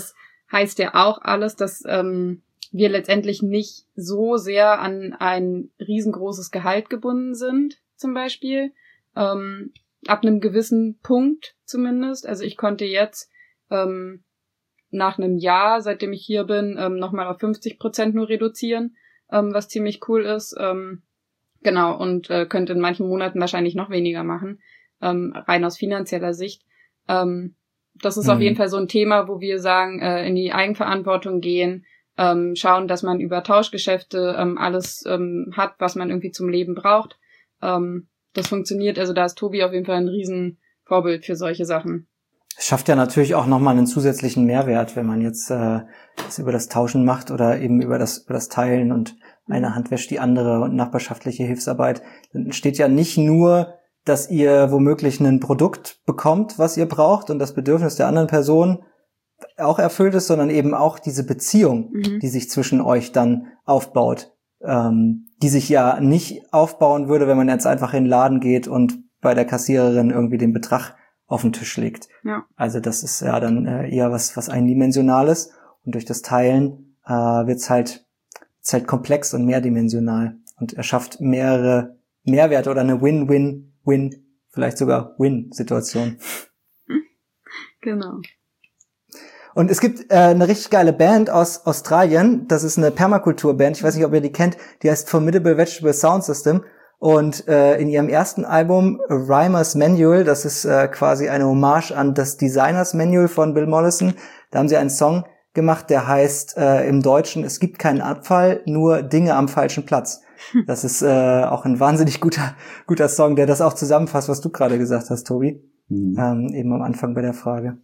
heißt ja auch alles, dass wir letztendlich nicht so sehr an ein riesengroßes Gehalt gebunden sind, zum Beispiel. Ab einem gewissen Punkt zumindest. Also ich konnte jetzt nach einem Jahr, seitdem ich hier bin, nochmal auf 50% nur reduzieren, was ziemlich cool ist. Genau, und könnte in manchen Monaten wahrscheinlich noch weniger machen, rein aus finanzieller Sicht. Das ist auf jeden Fall so ein Thema, wo wir sagen, in die Eigenverantwortung gehen, schauen, dass man über Tauschgeschäfte alles hat, was man irgendwie zum Leben braucht. Das funktioniert, also da ist Tobi auf jeden Fall ein Riesenvorbild für solche Sachen. Es schafft ja natürlich auch nochmal einen zusätzlichen Mehrwert, wenn man jetzt das über das Tauschen macht oder eben über das Teilen und eine Hand wäscht die andere und nachbarschaftliche Hilfsarbeit. Dann entsteht ja nicht nur, dass ihr womöglich ein Produkt bekommt, was ihr braucht und das Bedürfnis der anderen Person auch erfüllt ist, sondern eben auch diese Beziehung, die sich zwischen euch dann aufbaut, die sich ja nicht aufbauen würde, wenn man jetzt einfach in den Laden geht und bei der Kassiererin irgendwie den Betrag auf den Tisch legt. Ja. Also das ist ja dann eher was Eindimensionales und durch das Teilen wird's halt komplex und mehrdimensional und erschafft mehrere Mehrwerte oder eine Win-Win-Win, vielleicht sogar Win-Situation. Genau. Und es gibt eine richtig geile Band aus Australien, das ist eine Permakultur-Band, ich weiß nicht, ob ihr die kennt, die heißt Formidable Vegetable Sound System und in ihrem ersten Album Rhymer's Manual, das ist quasi eine Hommage an das Designers Manual von Bill Mollison, da haben sie einen Song gemacht, der heißt im Deutschen, es gibt keinen Abfall, nur Dinge am falschen Platz. Das ist auch ein wahnsinnig guter Song, der das auch zusammenfasst, was du gerade gesagt hast, Tobi, eben am Anfang bei der Frage.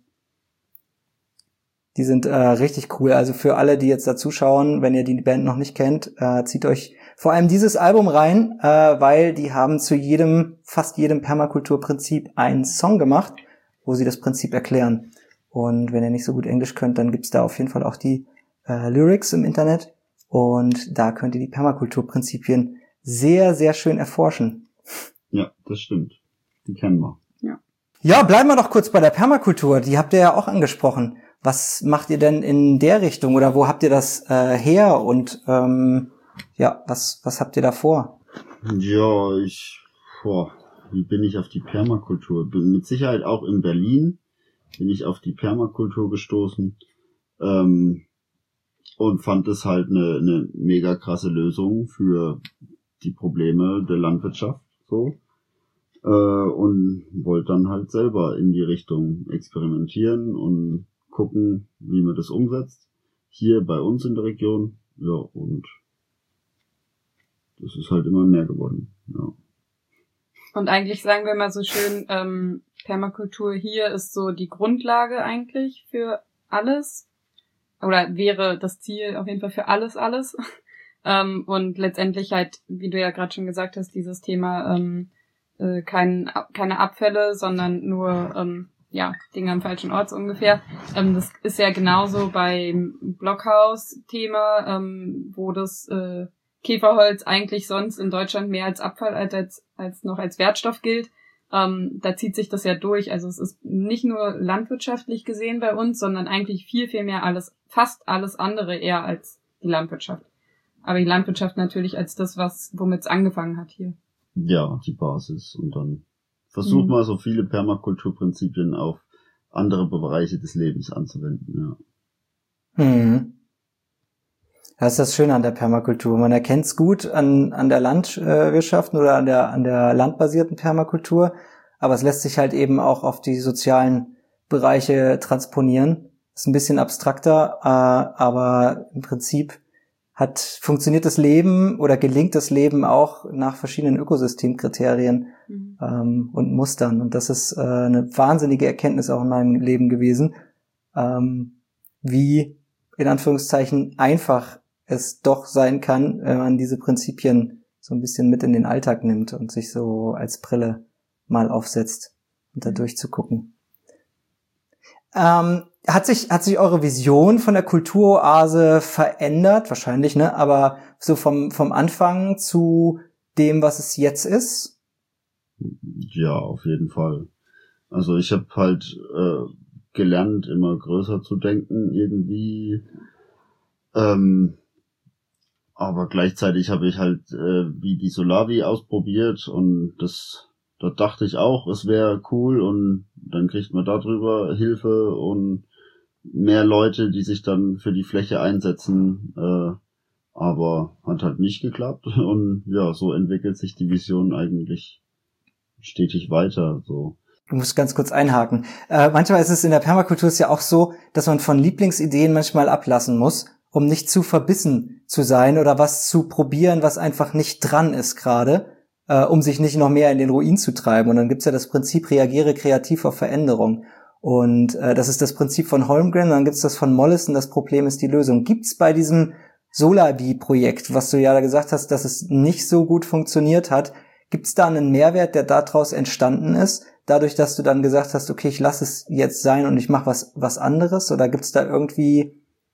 Die sind richtig cool. Also für alle, die jetzt da zuschauen, wenn ihr die Band noch nicht kennt, zieht euch vor allem dieses Album rein, weil die haben zu fast jedem Permakulturprinzip einen Song gemacht, wo sie das Prinzip erklären. Und wenn ihr nicht so gut Englisch könnt, dann gibt's da auf jeden Fall auch die Lyrics im Internet. Und da könnt ihr die Permakulturprinzipien sehr, sehr schön erforschen. Ja, das stimmt. Die kennen wir. Ja, bleiben wir doch kurz bei der Permakultur. Die habt ihr ja auch angesprochen. Was macht ihr denn in der Richtung oder wo habt ihr das her und was habt ihr da vor? Ja, wie bin ich auf die Permakultur? Bin mit Sicherheit auch in Berlin bin ich auf die Permakultur gestoßen und fand es halt eine mega krasse Lösung für die Probleme der Landwirtschaft so und wollte dann halt selber in die Richtung experimentieren und gucken, wie man das umsetzt, hier bei uns in der Region, ja, und das ist halt immer mehr geworden, ja. Und eigentlich sagen wir mal so schön, Permakultur hier ist so die Grundlage eigentlich für alles, oder wäre das Ziel auf jeden Fall für alles. Und letztendlich halt, wie du ja gerade schon gesagt hast, dieses Thema keine Abfälle, sondern nur Dinge am falschen Ort so ungefähr. Das ist ja genauso beim Blockhaus-Thema, wo das Käferholz eigentlich sonst in Deutschland mehr als Abfall als noch als Wertstoff gilt. Da zieht sich das ja durch. Also es ist nicht nur landwirtschaftlich gesehen bei uns, sondern eigentlich viel, viel mehr fast alles andere eher als die Landwirtschaft. Aber die Landwirtschaft natürlich als das, womit es angefangen hat hier. Ja, die Basis. Und dann versucht mal so viele Permakulturprinzipien auf andere Bereiche des Lebens anzuwenden, ja. Das ist das Schöne an der Permakultur. Man erkennt es gut an der Landwirtschaft oder an der landbasierten Permakultur, aber es lässt sich halt eben auch auf die sozialen Bereiche transponieren. Ist ein bisschen abstrakter, aber im Prinzip funktioniert das Leben oder gelingt das Leben auch nach verschiedenen Ökosystemkriterien und Mustern. Und das ist eine wahnsinnige Erkenntnis auch in meinem Leben gewesen, wie in Anführungszeichen einfach es doch sein kann, wenn man diese Prinzipien so ein bisschen mit in den Alltag nimmt und sich so als Brille mal aufsetzt und da durchzugucken. Hat sich eure Vision von der Kulturoase verändert? Wahrscheinlich, ne? Aber so vom Anfang zu dem, was es jetzt ist? Ja, auf jeden Fall. Also ich habe halt gelernt, immer größer zu denken irgendwie. Aber gleichzeitig habe ich halt wie die Solavi ausprobiert und da dachte ich auch, es wäre cool und dann kriegt man darüber Hilfe und mehr Leute, die sich dann für die Fläche einsetzen, aber hat halt nicht geklappt und ja, so entwickelt sich die Vision eigentlich stetig weiter, so. Du musst ganz kurz einhaken. Manchmal ist es in der Permakultur ja auch so, dass man von Lieblingsideen manchmal ablassen muss, um nicht zu verbissen zu sein oder was zu probieren, was einfach nicht dran ist gerade, um sich nicht noch mehr in den Ruin zu treiben. Und dann gibt's ja das Prinzip, reagiere kreativ auf Veränderung. Und das ist das Prinzip von Holmgren, und dann gibt's das von Mollison, das Problem ist die Lösung. Gibt's bei diesem Solavi-Projekt, was du ja da gesagt hast, dass es nicht so gut funktioniert hat, gibt's da einen Mehrwert, der daraus entstanden ist, dadurch, dass du dann gesagt hast, okay, ich lasse es jetzt sein und ich mache was anderes? Oder gibt's da irgendwie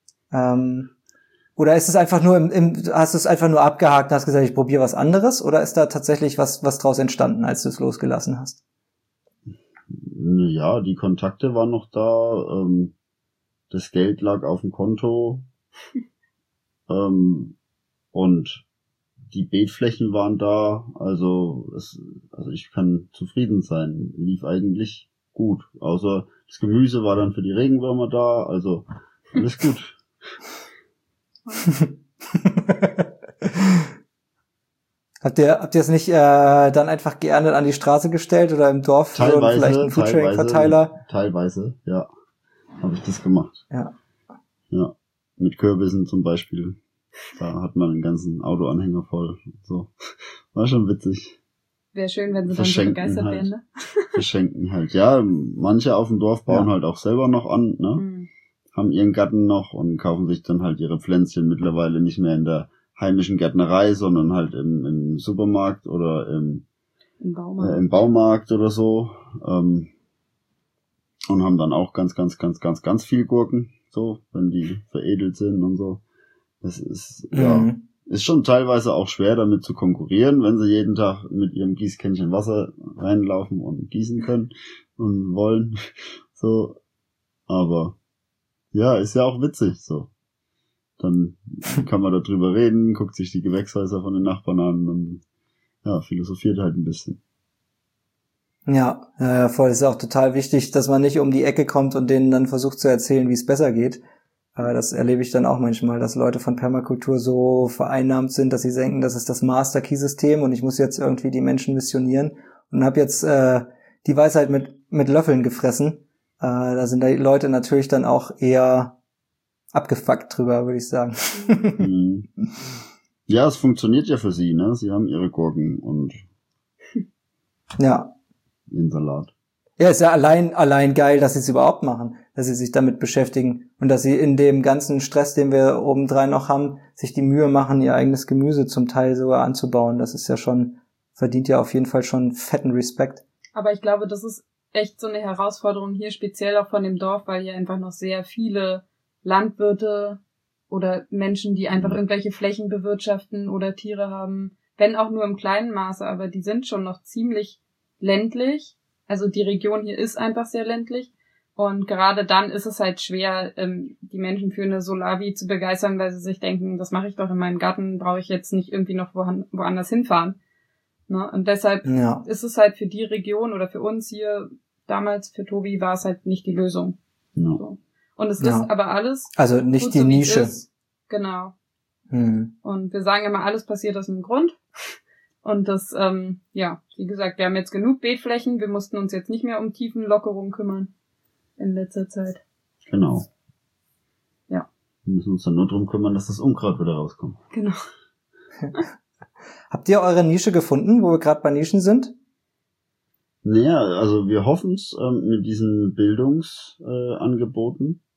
oder ist es einfach nur hast du es einfach nur abgehakt und hast gesagt, ich probiere was anderes? Oder ist da tatsächlich was draus entstanden, als du es losgelassen hast? Ja, die Kontakte waren noch da, das Geld lag auf dem Konto und die Beetflächen waren da, also ich kann zufrieden sein, lief eigentlich gut, außer das Gemüse war dann für die Regenwürmer da, also alles gut. Habt ihr es nicht dann einfach geerntet an die Straße gestellt oder im Dorf teilweise, vielleicht einen Foodsharing-Verteiler? Teilweise, ja, habe ich das gemacht. Ja, mit Kürbissen zum Beispiel. Da hat man den ganzen Autoanhänger voll. So, war schon witzig. Wäre schön, wenn sie dann so begeistert wären, ne? Verschenken halt. Ja, manche auf dem Dorf bauen halt auch selber noch an, ne? Mhm. Haben ihren Garten noch und kaufen sich dann halt ihre Pflänzchen mittlerweile nicht mehr in der heimischen Gärtnerei, sondern halt im Supermarkt oder im Baumarkt oder so. Und haben dann auch ganz viel Gurken, so, wenn die veredelt sind und so. Das ist, ist schon teilweise auch schwer damit zu konkurrieren, wenn sie jeden Tag mit ihrem Gießkännchen Wasser reinlaufen und gießen können und wollen, so. Aber, ja, ist ja auch witzig, so. Dann kann man darüber reden, guckt sich die Gewächshäuser von den Nachbarn an und, ja, philosophiert halt ein bisschen. Ja, voll. Ist auch total wichtig, dass man nicht um die Ecke kommt und denen dann versucht zu erzählen, wie es besser geht. Das erlebe ich dann auch manchmal, dass Leute von Permakultur so vereinnahmt sind, dass sie denken, das ist das Master-Key-System und ich muss jetzt irgendwie die Menschen missionieren und habe jetzt die Weisheit mit Löffeln gefressen. Da sind die Leute natürlich dann auch eher abgefuckt drüber, würde ich sagen. Ja, es funktioniert ja für sie, ne? Sie haben ihre Gurken und ja, ihren Salat. Ja, ist ja allein geil, dass sie es überhaupt machen, dass sie sich damit beschäftigen und dass sie in dem ganzen Stress, den wir obendrein noch haben, sich die Mühe machen, ihr eigenes Gemüse zum Teil sogar anzubauen. Das ist ja schon, verdient ja auf jeden Fall schon fetten Respekt. Aber ich glaube, das ist echt so eine Herausforderung hier, speziell auch von dem Dorf, weil hier einfach noch sehr viele Landwirte oder Menschen, die einfach irgendwelche Flächen bewirtschaften oder Tiere haben, wenn auch nur im kleinen Maße, aber die sind schon noch ziemlich ländlich. Also die Region hier ist einfach sehr ländlich und gerade dann ist es halt schwer, die Menschen für eine Solavi zu begeistern, weil sie sich denken, das mache ich doch in meinem Garten, brauche ich jetzt nicht irgendwie noch woanders hinfahren. Ne? Und deshalb ist es halt für die Region oder für uns hier, damals für Tobi, war es halt nicht die Lösung. Ja. So. Und es ist aber alles also nicht gut, die so Nische. Genau. Und wir sagen immer, alles passiert aus einem Grund. Und das, wie gesagt, wir haben jetzt genug Beetflächen. Wir mussten uns jetzt nicht mehr um Tiefenlockerung kümmern in letzter Zeit. Genau. Ja. Wir müssen uns dann nur drum kümmern, dass das Unkraut wieder rauskommt. Genau. Habt ihr eure Nische gefunden, wo wir gerade bei Nischen sind? Naja, also wir hoffen es mit diesen Bildungsangeboten.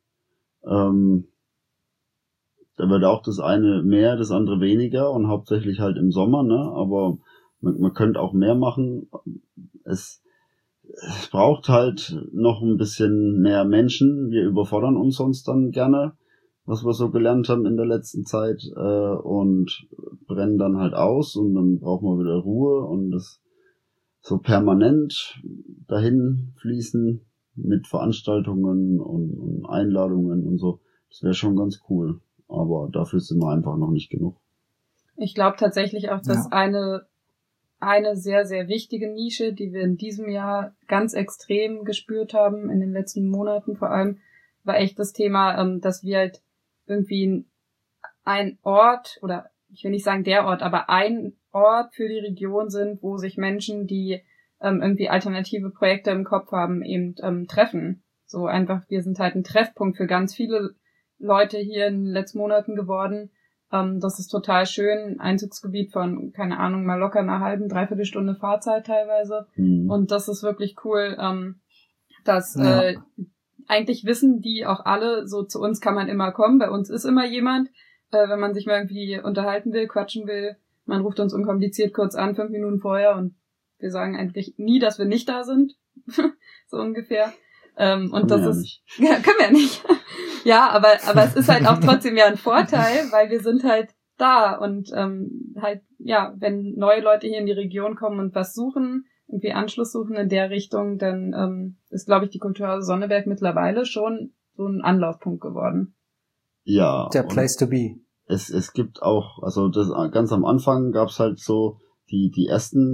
Da wird auch das eine mehr, das andere weniger und hauptsächlich halt im Sommer, ne? Aber man könnte auch mehr machen. Es braucht halt noch ein bisschen mehr Menschen. Wir überfordern uns sonst dann gerne, was wir so gelernt haben in der letzten Zeit, und brennen dann halt aus und dann brauchen wir wieder Ruhe und das so permanent dahin fließen mit Veranstaltungen und Einladungen und so. Das wäre schon ganz cool. Aber dafür sind wir einfach noch nicht genug. Ich glaube tatsächlich auch, dass eine sehr, sehr wichtige Nische, die wir in diesem Jahr ganz extrem gespürt haben, in den letzten Monaten vor allem, war echt das Thema, dass wir halt irgendwie ein Ort, oder ich will nicht sagen der Ort, aber ein Ort für die Region sind, wo sich Menschen, die irgendwie alternative Projekte im Kopf haben, eben treffen. So einfach, wir sind halt ein Treffpunkt für ganz viele Leute hier in den letzten Monaten geworden. Das ist total schön. Einzugsgebiet von, keine Ahnung, mal locker einer halben, dreiviertel Stunde Fahrzeit teilweise. Mhm. Und das ist wirklich cool, dass eigentlich wissen die auch alle, so zu uns kann man immer kommen. Bei uns ist immer jemand, wenn man sich mal irgendwie unterhalten will, quatschen will. Man ruft uns unkompliziert kurz an, 5 Minuten vorher, und wir sagen eigentlich nie, dass wir nicht da sind. So ungefähr. Und das ist, ja, können wir ja nicht. Ja, aber es ist halt auch trotzdem ja ein Vorteil, weil wir sind halt da und halt, ja, wenn neue Leute hier in die Region kommen und was suchen, irgendwie Anschluss suchen in der Richtung, dann ist, glaube ich, die Kulturhaus Sonneberg mittlerweile schon so ein Anlaufpunkt geworden. Ja. Der Place to be. Es gibt auch, also das ganz am Anfang gab's halt so die ersten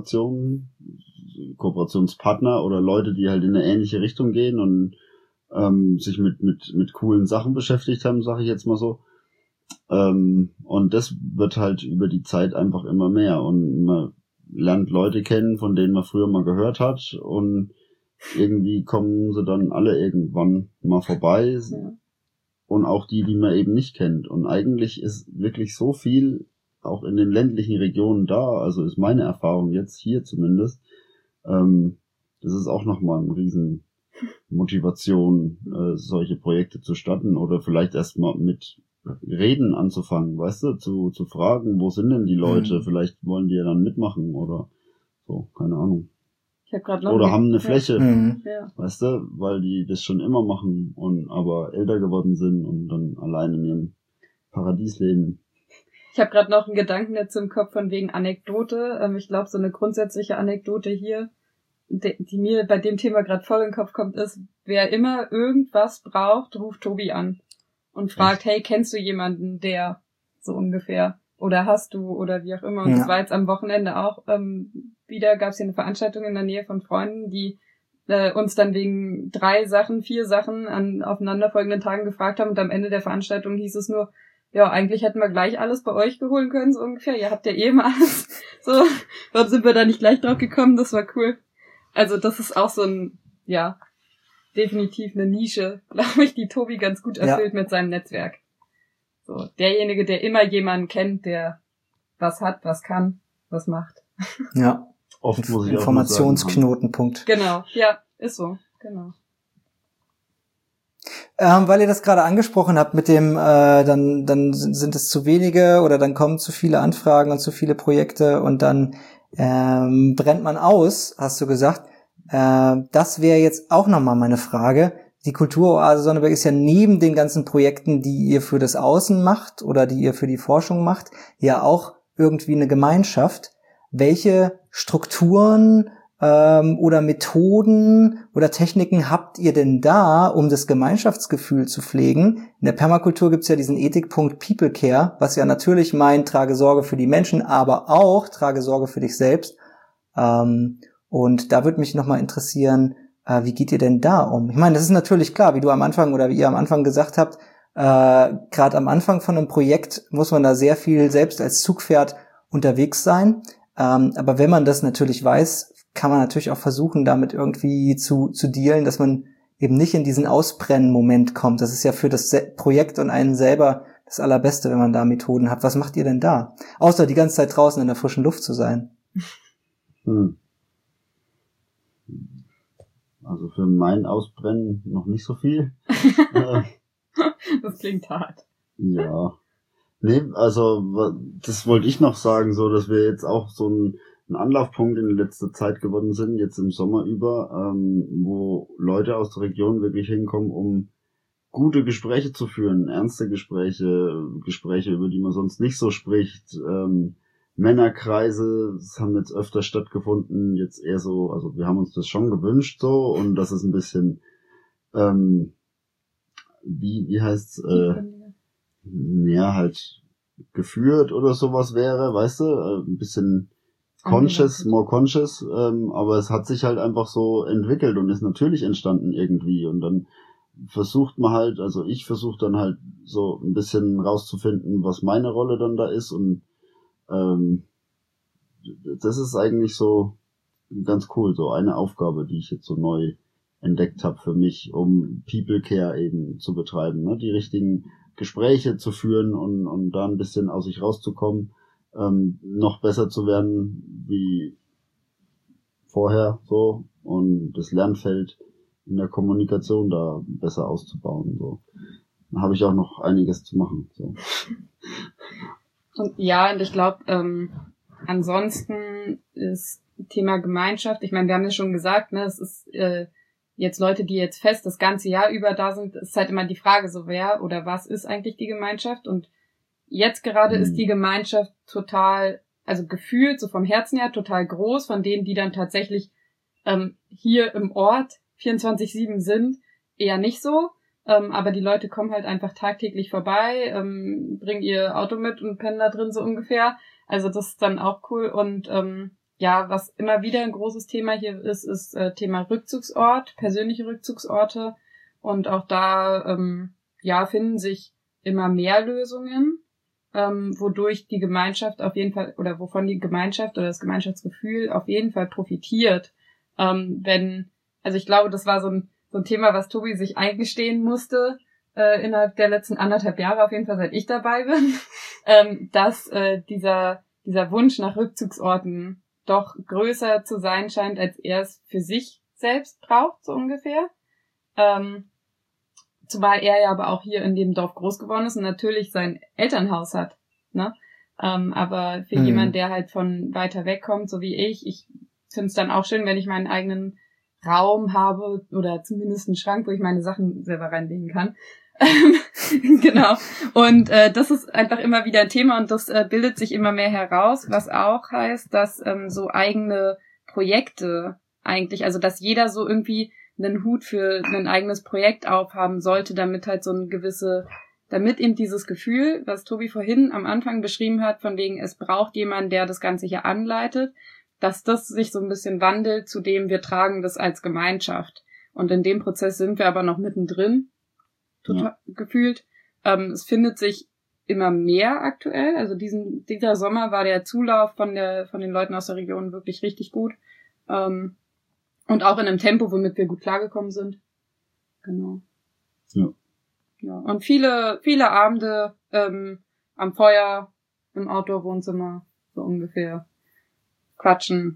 Kooperationspartner oder Leute, die halt in eine ähnliche Richtung gehen und sich mit coolen Sachen beschäftigt haben, sage ich jetzt mal so. Und das wird halt über die Zeit einfach immer mehr und man lernt Leute kennen, von denen man früher mal gehört hat, und irgendwie kommen sie dann alle irgendwann mal vorbei. Ja. Und auch die man eben nicht kennt. Und eigentlich ist wirklich so viel auch in den ländlichen Regionen da, also ist meine Erfahrung jetzt hier zumindest. Das ist auch nochmal eine riesen Motivation, solche Projekte zu starten oder vielleicht erstmal mit Reden anzufangen, weißt du, zu fragen, wo sind denn die Leute, vielleicht wollen die ja dann mitmachen oder so, keine Ahnung. Ich hab grad noch oder haben eine Fläche, weißt du, weil die das schon immer machen und aber älter geworden sind und dann allein in ihrem Paradies leben. Ich habe gerade noch einen Gedanken jetzt im Kopf von wegen Anekdote. Ich glaube, so eine grundsätzliche Anekdote hier, die mir bei dem Thema gerade voll in den Kopf kommt, ist, wer immer irgendwas braucht, ruft Tobi an und fragt, hey, kennst du jemanden, der so ungefähr, oder hast du, oder wie auch immer. Und das war jetzt am Wochenende auch wieder, gab es hier eine Veranstaltung in der Nähe von Freunden, die uns dann wegen 4 Sachen an aufeinanderfolgenden Tagen gefragt haben, und am Ende der Veranstaltung hieß es nur, ja, eigentlich hätten wir gleich alles bei euch geholt können, so ungefähr. Ihr habt ja immer alles. So, warum sind wir da nicht gleich drauf gekommen? Das war cool. Also das ist auch so ein, ja, definitiv eine Nische, glaube ich, die Tobi ganz gut erfüllt mit seinem Netzwerk. So, derjenige, der immer jemanden kennt, der was hat, was kann, was macht. Ja. Oft muss ich Informationsknotenpunkt. Genau, ja, ist so, genau. Weil ihr das gerade angesprochen habt mit dem, dann sind es zu wenige oder dann kommen zu viele Anfragen und zu viele Projekte und dann brennt man aus, hast du gesagt. Das wäre jetzt auch nochmal meine Frage. Die Kulturoase Sonneberg ist ja neben den ganzen Projekten, die ihr für das Außen macht oder die ihr für die Forschung macht, ja auch irgendwie eine Gemeinschaft. Welche Strukturen oder Methoden oder Techniken habt ihr denn da, um das Gemeinschaftsgefühl zu pflegen? In der Permakultur gibt's ja diesen Ethikpunkt People Care, was ja natürlich meint, trage Sorge für die Menschen, aber auch trage Sorge für dich selbst. Und da würde mich nochmal interessieren, wie geht ihr denn da um? Ich meine, das ist natürlich klar, wie du am Anfang oder wie ihr am Anfang gesagt habt, gerade am Anfang von einem Projekt muss man da sehr viel selbst als Zugpferd unterwegs sein. Aber wenn man das natürlich weiß, kann man natürlich auch versuchen, damit irgendwie zu dealen, dass man eben nicht in diesen Ausbrennen-Moment kommt. Das ist ja für das Projekt und einen selber das Allerbeste, wenn man da Methoden hat. Was macht ihr denn da? Außer die ganze Zeit draußen in der frischen Luft zu sein. Also für mein Ausbrennen noch nicht so viel. Das klingt hart. Ja. Nee, also das wollte ich noch sagen, so dass wir jetzt auch so ein Anlaufpunkt in letzter Zeit geworden sind, jetzt im Sommer über, wo Leute aus der Region wirklich hinkommen, um gute Gespräche zu führen, ernste Gespräche, über die man sonst nicht so spricht, Männerkreise, das haben jetzt öfter stattgefunden, jetzt eher so, also wir haben uns das schon gewünscht so, und das ist ein bisschen, wie heißt's, ja, halt geführt oder sowas wäre, weißt du, ein bisschen more conscious, aber es hat sich halt einfach so entwickelt und ist natürlich entstanden irgendwie, und dann versucht man halt, also ich versuche dann halt so ein bisschen rauszufinden, was meine Rolle dann da ist, und das ist eigentlich so ganz cool, so eine Aufgabe, die ich jetzt so neu entdeckt habe für mich, um People Care eben zu betreiben, ne? Die richtigen Gespräche zu führen und da ein bisschen aus sich rauszukommen, noch besser zu werden wie vorher so, und das Lernfeld in der Kommunikation da besser auszubauen. So. Da habe ich auch noch einiges zu machen. So. Und ja, und ich glaube, ansonsten ist Thema Gemeinschaft, ich meine, wir haben ja schon gesagt, ne, es ist jetzt Leute, die jetzt fest das ganze Jahr über da sind, ist halt immer die Frage, so wer oder was ist eigentlich die Gemeinschaft, und jetzt gerade ist die Gemeinschaft total, also gefühlt so vom Herzen her total groß, von denen, die dann tatsächlich hier im Ort 24/7 sind, eher nicht so, aber die Leute kommen halt einfach tagtäglich vorbei, bringen ihr Auto mit und pennen da drin so ungefähr, also das ist dann auch cool. Und ja, was immer wieder ein großes Thema hier ist Thema Rückzugsort, persönliche Rückzugsorte, und auch da ja finden sich immer mehr Lösungen, wodurch die Gemeinschaft auf jeden Fall, oder wovon die Gemeinschaft oder das Gemeinschaftsgefühl auf jeden Fall profitiert. Also ich glaube, das war so ein Thema, was Tobi sich eingestehen musste, innerhalb der letzten 1,5 Jahre, auf jeden Fall seit ich dabei bin, dass dieser Wunsch nach Rückzugsorten doch größer zu sein scheint, als er es für sich selbst braucht, so ungefähr. Zumal er ja aber auch hier in dem Dorf groß geworden ist und natürlich sein Elternhaus hat, ne? Aber für jemand, der halt von weiter weg kommt, so wie ich finde es dann auch schön, wenn ich meinen eigenen Raum habe oder zumindest einen Schrank, wo ich meine Sachen selber reinlegen kann. Genau. Und das ist einfach immer wieder ein Thema, und das bildet sich immer mehr heraus, was auch heißt, dass so eigene Projekte eigentlich, also dass jeder so irgendwie einen Hut für ein eigenes Projekt aufhaben sollte, damit halt so damit eben dieses Gefühl, was Tobi vorhin am Anfang beschrieben hat, von wegen es braucht jemanden, der das Ganze hier anleitet, dass das sich so ein bisschen wandelt, zu dem wir tragen das als Gemeinschaft. Und in dem Prozess sind wir aber noch mittendrin, total gefühlt. Es findet sich immer mehr aktuell. Also dieser Sommer war der Zulauf von den Leuten aus der Region wirklich richtig gut. Und auch in einem Tempo, womit wir gut klargekommen sind. Genau. Ja. Und viele, viele Abende am Feuer, im Outdoor-Wohnzimmer, so ungefähr. Quatschen.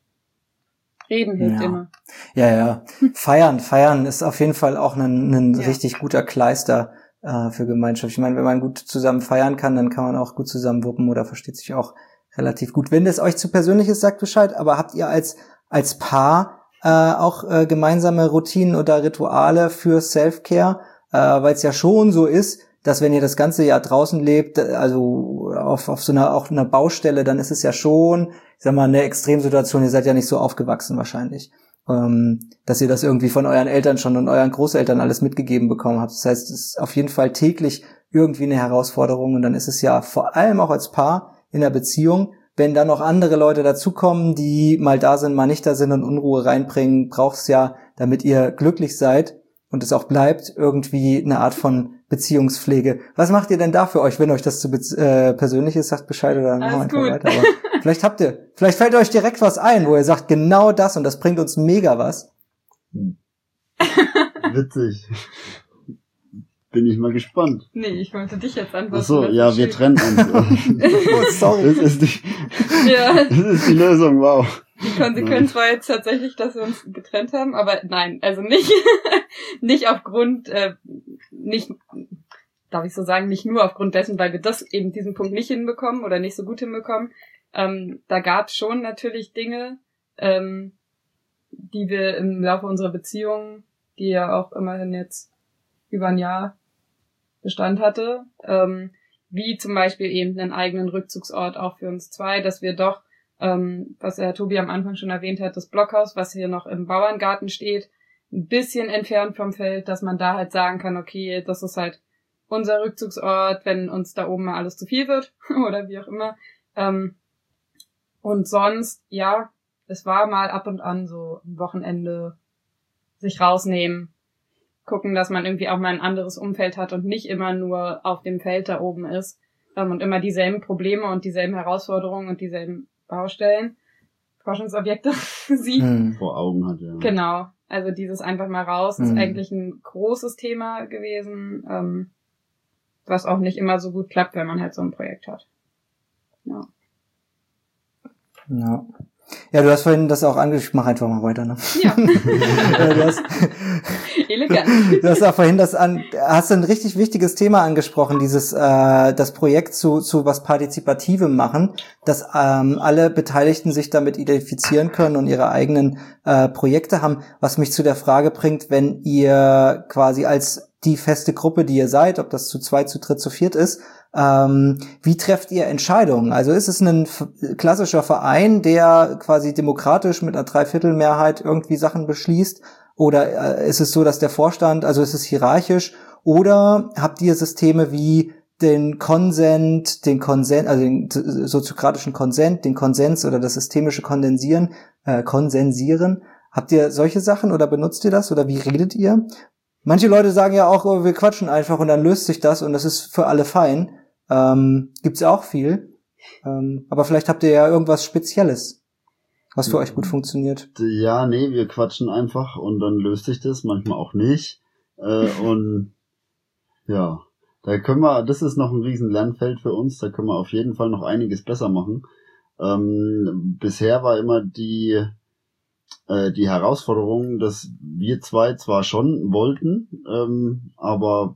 Reden hilft immer. Ja. Feiern ist auf jeden Fall auch ein richtig guter Kleister für Gemeinschaft. Ich meine, wenn man gut zusammen feiern kann, dann kann man auch gut zusammen wuppen oder versteht sich auch relativ gut. Wenn das euch zu persönlich ist, sagt Bescheid, aber habt ihr als Paar auch gemeinsame Routinen oder Rituale für Self-Care? Weil es ja schon so ist, dass wenn ihr das ganze Jahr draußen lebt, also auf so einer Baustelle, dann ist es ja schon, ich sag mal, eine Extremsituation. Ihr seid ja nicht so aufgewachsen wahrscheinlich, dass ihr das irgendwie von euren Eltern schon und euren Großeltern alles mitgegeben bekommen habt. Das heißt, es ist auf jeden Fall täglich irgendwie eine Herausforderung, und dann ist es ja vor allem auch als Paar in der Beziehung, wenn dann noch andere Leute dazukommen, die mal da sind, mal nicht da sind und Unruhe reinbringen, braucht's ja, damit ihr glücklich seid und es auch bleibt, irgendwie eine Art von Beziehungspflege. Was macht ihr denn da für euch, wenn euch das zu persönlich ist? Sagt Bescheid oder machen wir einfach weiter. Aber vielleicht fällt euch direkt was ein, wo ihr sagt, genau das, und das bringt uns mega was. Witzig. Bin ich mal gespannt. Nee, ich wollte dich jetzt antworten. Ach so, ja, wir trennen uns. Oh, sorry. Das ist die Lösung, wow. Die Konsequenz war jetzt tatsächlich, dass wir uns getrennt haben, aber nein, also nicht aufgrund, darf ich so sagen, nicht nur aufgrund dessen, weil wir das eben diesen Punkt nicht hinbekommen oder nicht so gut hinbekommen. Da gab es schon natürlich Dinge, die wir im Laufe unserer Beziehung, die ja auch immerhin jetzt über ein Jahr Bestand hatte, wie zum Beispiel eben einen eigenen Rückzugsort auch für uns zwei, dass wir doch, was Herr Tobi am Anfang schon erwähnt hat, das Blockhaus, was hier noch im Bauerngarten steht, ein bisschen entfernt vom Feld, dass man da halt sagen kann, okay, das ist halt unser Rückzugsort, wenn uns da oben mal alles zu viel wird oder wie auch immer. Und sonst, ja, es war mal ab und an so ein Wochenende sich rausnehmen, gucken, dass man irgendwie auch mal ein anderes Umfeld hat und nicht immer nur auf dem Feld da oben ist und immer dieselben Probleme und dieselben Herausforderungen und dieselben Baustellen, Forschungsobjekte sieht. Vor Augen hat, ja. Genau, also dieses einfach mal raus ist eigentlich ein großes Thema gewesen, was auch nicht immer so gut klappt, wenn man halt so ein Projekt hat. Ja. Ja. Ja, du hast vorhin das auch angesprochen. Mach einfach mal weiter, ne? Ja. Elegant. Du hast auch vorhin hast ein richtig wichtiges Thema angesprochen, das Projekt zu was Partizipativem machen, dass alle Beteiligten sich damit identifizieren können und ihre eigenen Projekte haben, was mich zu der Frage bringt, wenn ihr quasi als die feste Gruppe, die ihr seid, ob das zu zweit, zu dritt, zu viert ist, wie trefft ihr Entscheidungen? Also ist es ein klassischer Verein, der quasi demokratisch mit einer Dreiviertelmehrheit irgendwie Sachen beschließt? Oder ist es so, dass der Vorstand, also ist es hierarchisch? Oder habt ihr Systeme wie den Konsens, also den soziokratischen Konsens, den Konsens oder das systemische Konsensieren? Habt ihr solche Sachen oder benutzt ihr das? Oder wie redet ihr? Manche Leute sagen ja auch, oh, wir quatschen einfach und dann löst sich das und das ist für alle fein. Gibt's ja auch viel. Aber vielleicht habt ihr ja irgendwas Spezielles, was für euch gut funktioniert. Ja, nee, wir quatschen einfach und dann löst sich das, manchmal auch nicht. Und ja, das ist noch ein riesen Lernfeld für uns, da können wir auf jeden Fall noch einiges besser machen. Bisher war immer die Herausforderung, dass wir zwei zwar schon wollten, aber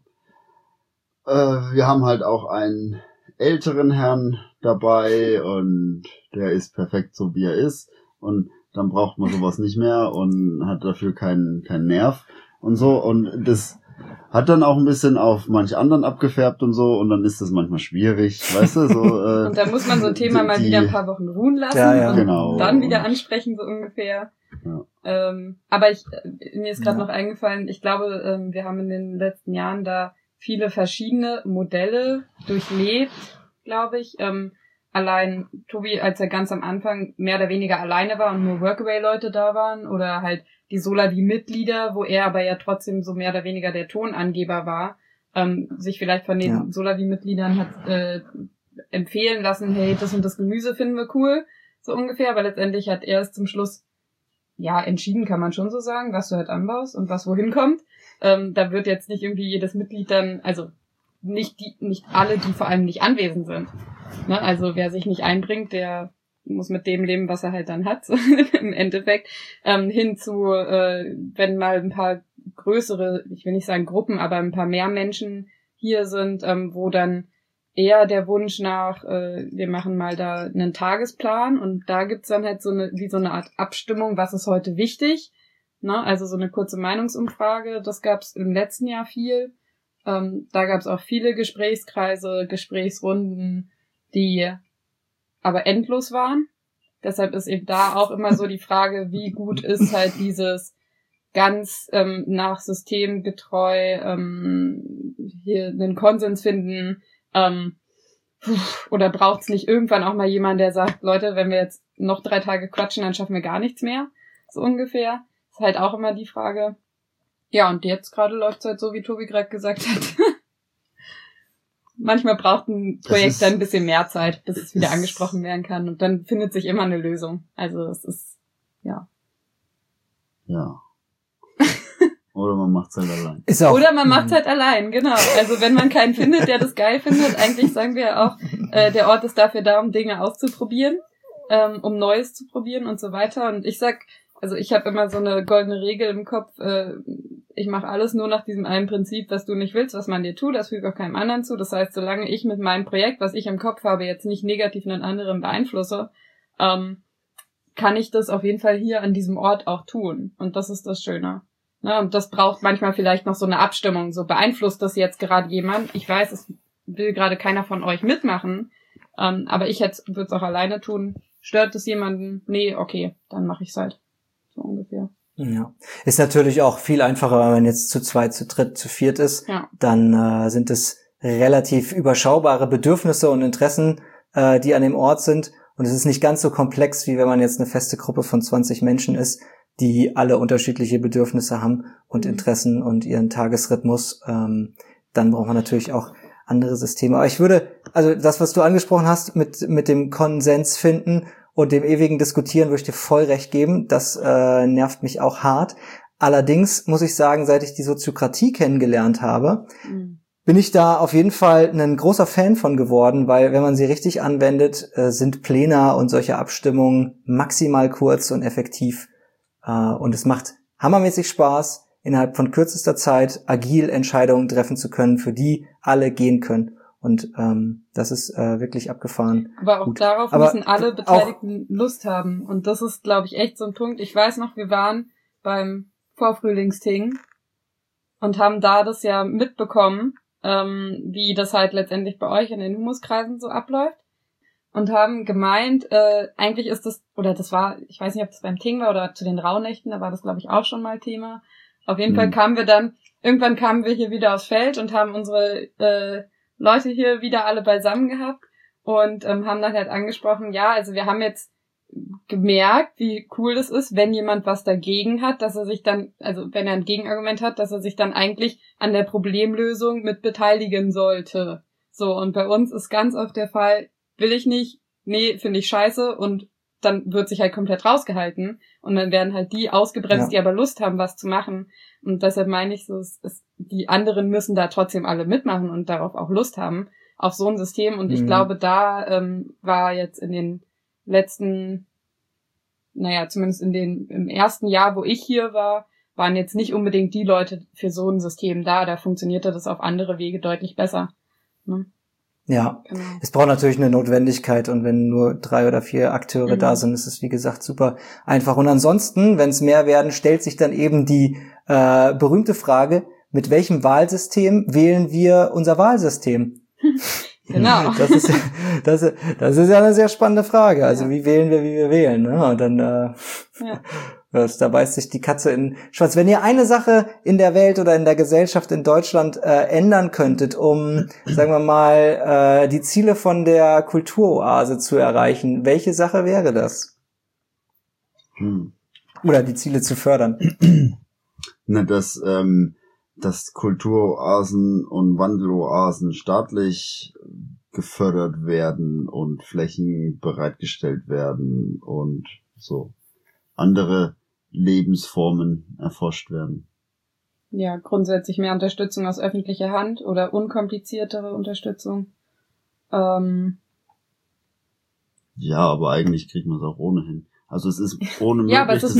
wir haben halt auch einen älteren Herrn dabei und der ist perfekt so, wie er ist und dann braucht man sowas nicht mehr und hat dafür keinen Nerv und so und das hat dann auch ein bisschen auf manch anderen abgefärbt und so und dann ist das manchmal schwierig, weißt du, so. Und da muss man so ein Thema mal wieder ein paar Wochen ruhen lassen und genau. Dann wieder ansprechen, so ungefähr. Ja. Aber mir ist gerade noch eingefallen, ich glaube, wir haben in den letzten Jahren da viele verschiedene Modelle durchlebt, glaube ich. Allein Tobi, als er ganz am Anfang mehr oder weniger alleine war und nur Workaway-Leute da waren oder halt die Solavi-Mitglieder, wo er aber ja trotzdem so mehr oder weniger der Tonangeber war, sich vielleicht von den Solavi-Mitgliedern hat empfehlen lassen, hey, das und das Gemüse finden wir cool, so ungefähr, aber letztendlich hat er es zum Schluss entschieden, kann man schon so sagen, was du halt anbaust und was wohin kommt. Da wird jetzt nicht irgendwie jedes Mitglied dann, also nicht alle, die vor allem nicht anwesend sind. Ne? Also wer sich nicht einbringt, der muss mit dem leben, was er halt dann hat, im Endeffekt. Hinzu, wenn mal ein paar größere, ich will nicht sagen Gruppen, aber ein paar mehr Menschen hier sind, wo dann eher der Wunsch nach, wir machen mal da einen Tagesplan und da gibt's dann halt so eine Art Abstimmung, was ist heute wichtig, ne? Also so eine kurze Meinungsumfrage, das gab's im letzten Jahr viel. Da gab's auch viele Gesprächskreise, Gesprächsrunden, die aber endlos waren. Deshalb ist eben da auch immer so die Frage, wie gut ist halt dieses ganz nach System getreu hier einen Konsens finden, oder braucht's nicht irgendwann auch mal jemand, der sagt, Leute, wenn wir jetzt noch 3 Tage quatschen, dann schaffen wir gar nichts mehr, so ungefähr. Ist halt auch immer die Frage. Ja, und jetzt gerade läuft's halt so, wie Tobi gerade gesagt hat. Manchmal braucht ein Projekt dann ein bisschen mehr Zeit, bis es wieder angesprochen werden kann und dann findet sich immer eine Lösung. Also es ist, ja. Ja. Oder man macht's halt allein. Oder man macht's halt allein, genau. Also wenn man keinen findet, der das geil findet, eigentlich sagen wir auch, der Ort ist dafür da, um Dinge auszuprobieren, um Neues zu probieren und so weiter. Und ich sag, also ich habe immer so eine goldene Regel im Kopf, ich mache alles nur nach diesem einen Prinzip, was du nicht willst, was man dir tut, das fügt auch keinem anderen zu. Das heißt, solange ich mit meinem Projekt, was ich im Kopf habe, jetzt nicht negativ einen anderen beeinflusse, kann ich das auf jeden Fall hier an diesem Ort auch tun. Und das ist das Schöne. Ne? Und das braucht manchmal vielleicht noch so eine Abstimmung. So beeinflusst das jetzt gerade jemand? Ich weiß, es will gerade keiner von euch mitmachen, aber ich würde es auch alleine tun. Stört es jemanden? Nee, okay, dann mache ich es halt. So ungefähr. Ja. Ist natürlich auch viel einfacher, wenn man jetzt zu zweit, zu dritt, zu viert ist. Ja. Dann sind es relativ überschaubare Bedürfnisse und Interessen, die an dem Ort sind. Und es ist nicht ganz so komplex, wie wenn man jetzt eine feste Gruppe von 20 Menschen ist, die alle unterschiedliche Bedürfnisse haben und Interessen und ihren Tagesrhythmus. Dann braucht man natürlich auch andere Systeme. Aber ich würde, also das, was du angesprochen hast, mit dem Konsens finden und dem ewigen Diskutieren, würde ich dir voll recht geben. Das nervt mich auch hart. Allerdings muss ich sagen, seit ich die Soziokratie kennengelernt habe, bin ich da auf jeden Fall ein großer Fan von geworden, weil wenn man sie richtig anwendet, sind Plena und solche Abstimmungen maximal kurz und effektiv. Und es macht hammermäßig Spaß, innerhalb von kürzester Zeit agil Entscheidungen treffen zu können, für die alle gehen können. Und das ist wirklich abgefahren. Aber auch darauf müssen alle Beteiligten Lust haben. Und das ist, glaube ich, echt so ein Punkt. Ich weiß noch, wir waren beim Vorfrühlingsting und haben da das ja mitbekommen, wie das halt letztendlich bei euch in den Humuskreisen so abläuft. Und haben gemeint, eigentlich ist das, oder das war, ich weiß nicht, ob das beim Ting war oder zu den Rauhnächten, da war das, glaube ich, auch schon mal Thema. Auf jeden Fall irgendwann kamen wir hier wieder aufs Feld und haben unsere Leute hier wieder alle beisammen gehabt und haben dann halt angesprochen, ja, also wir haben jetzt gemerkt, wie cool das ist, wenn jemand was dagegen hat, dass er sich dann, also wenn er ein Gegenargument hat, dass er sich dann eigentlich an der Problemlösung mit beteiligen sollte. So, und bei uns ist ganz oft der Fall, will ich nicht, nee, finde ich scheiße und dann wird sich halt komplett rausgehalten und dann werden halt die ausgebremst, die aber Lust haben, was zu machen. Und deshalb meine ich so, die anderen müssen da trotzdem alle mitmachen und darauf auch Lust haben, auf so ein System. Und ich glaube, da war jetzt in den letzten, zumindest im ersten Jahr, wo ich hier war, waren jetzt nicht unbedingt die Leute für so ein System da. Da funktionierte das auf andere Wege deutlich besser. Ne? Ja, genau. Es braucht natürlich eine Notwendigkeit und wenn nur 3 oder 4 Akteure da sind, ist es wie gesagt super einfach. Und ansonsten, wenn es mehr werden, stellt sich dann eben die berühmte Frage, mit welchem Wahlsystem wählen wir unser Wahlsystem? Genau. Das ist ja eine sehr spannende Frage. Also wie wählen wir, wie wir wählen? Ne? Und dann da beißt sich die Katze in den Schwanz. Wenn ihr eine Sache in der Welt oder in der Gesellschaft in Deutschland ändern könntet, um, sagen wir mal, die Ziele von der Kulturoase zu erreichen, welche Sache wäre das? Oder die Ziele zu fördern? Dass Kulturoasen und Wandeloasen staatlich gefördert werden und Flächen bereitgestellt werden und so andere Lebensformen erforscht werden. Ja, grundsätzlich mehr Unterstützung aus öffentlicher Hand oder unkompliziertere Unterstützung. Ja, aber eigentlich kriegt man es auch ohnehin. Also es ist ohne möglich. Ja, aber es ist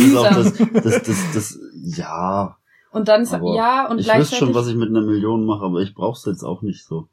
ja. Und dann, ja, und ich wüsste schon, was ich mit 1 Million mache, aber ich brauche es jetzt auch nicht so.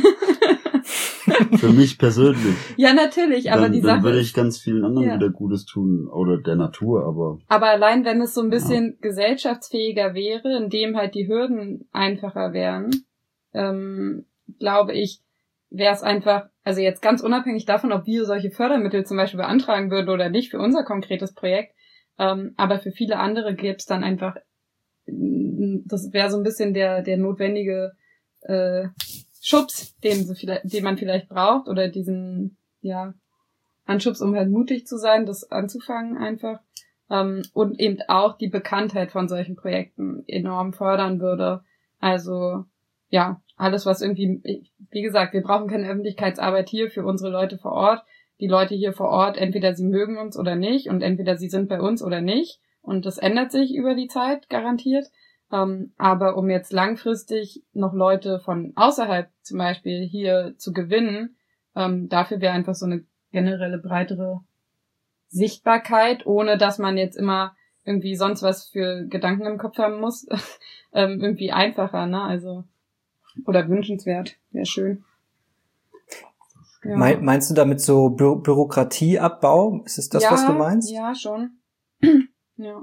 Für mich persönlich. Ja, natürlich, aber die Sache. Dann würde ich ganz vielen anderen wieder Gutes tun, oder der Natur, aber. Aber allein, wenn es so ein bisschen gesellschaftsfähiger wäre, indem halt die Hürden einfacher wären, glaube ich, wäre es einfach, also jetzt ganz unabhängig davon, ob wir solche Fördermittel zum Beispiel beantragen würden oder nicht für unser konkretes Projekt, aber für viele andere gäbe es dann einfach, das wäre so ein bisschen der notwendige Schubs, den man vielleicht braucht, oder diesen, Anschubs, um halt mutig zu sein, das anzufangen einfach. Und eben auch die Bekanntheit von solchen Projekten enorm fördern würde. Also, ja, alles, was irgendwie, wie gesagt, wir brauchen keine Öffentlichkeitsarbeit hier für unsere Leute vor Ort. Die Leute hier vor Ort, entweder sie mögen uns oder nicht, und entweder sie sind bei uns oder nicht. Und das ändert sich über die Zeit, garantiert. Aber um jetzt langfristig noch Leute von außerhalb zum Beispiel hier zu gewinnen, dafür wäre einfach so eine generelle breitere Sichtbarkeit, ohne dass man jetzt immer irgendwie sonst was für Gedanken im Kopf haben muss, irgendwie einfacher, ne? Also, oder wünschenswert, wäre schön. Ja. Meinst du damit so Bürokratieabbau? Ist es das, was du meinst? Ja, schon. Ja.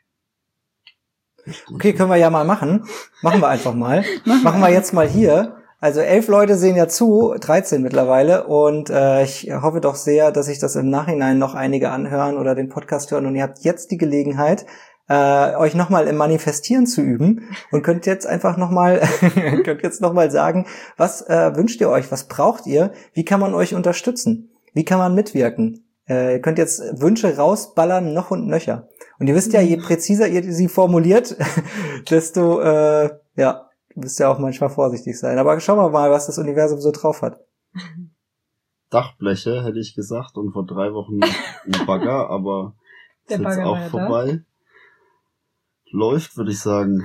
Okay, können wir ja mal machen. Machen wir einfach mal. Machen wir jetzt mal hier. Also 11 Leute sehen ja zu, 13 mittlerweile, und ich hoffe doch sehr, dass sich das im Nachhinein noch einige anhören oder den Podcast hören, und ihr habt jetzt die Gelegenheit, euch nochmal im Manifestieren zu üben und könnt jetzt einfach nochmal sagen, was wünscht ihr euch, was braucht ihr, wie kann man euch unterstützen, wie kann man mitwirken. Ihr könnt jetzt Wünsche rausballern, noch und nöcher. Und ihr wisst ja, je präziser ihr sie formuliert, desto, müsst ihr auch manchmal vorsichtig sein. Aber schauen wir mal, was das Universum so drauf hat. Dachbleche, hätte ich gesagt, und vor 3 Wochen ein Bagger, aber ist jetzt auch vorbei. Läuft, würde ich sagen.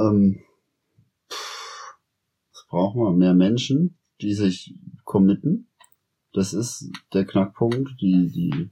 Was brauchen wir? Mehr Menschen, die sich committen. Das ist der Knackpunkt, die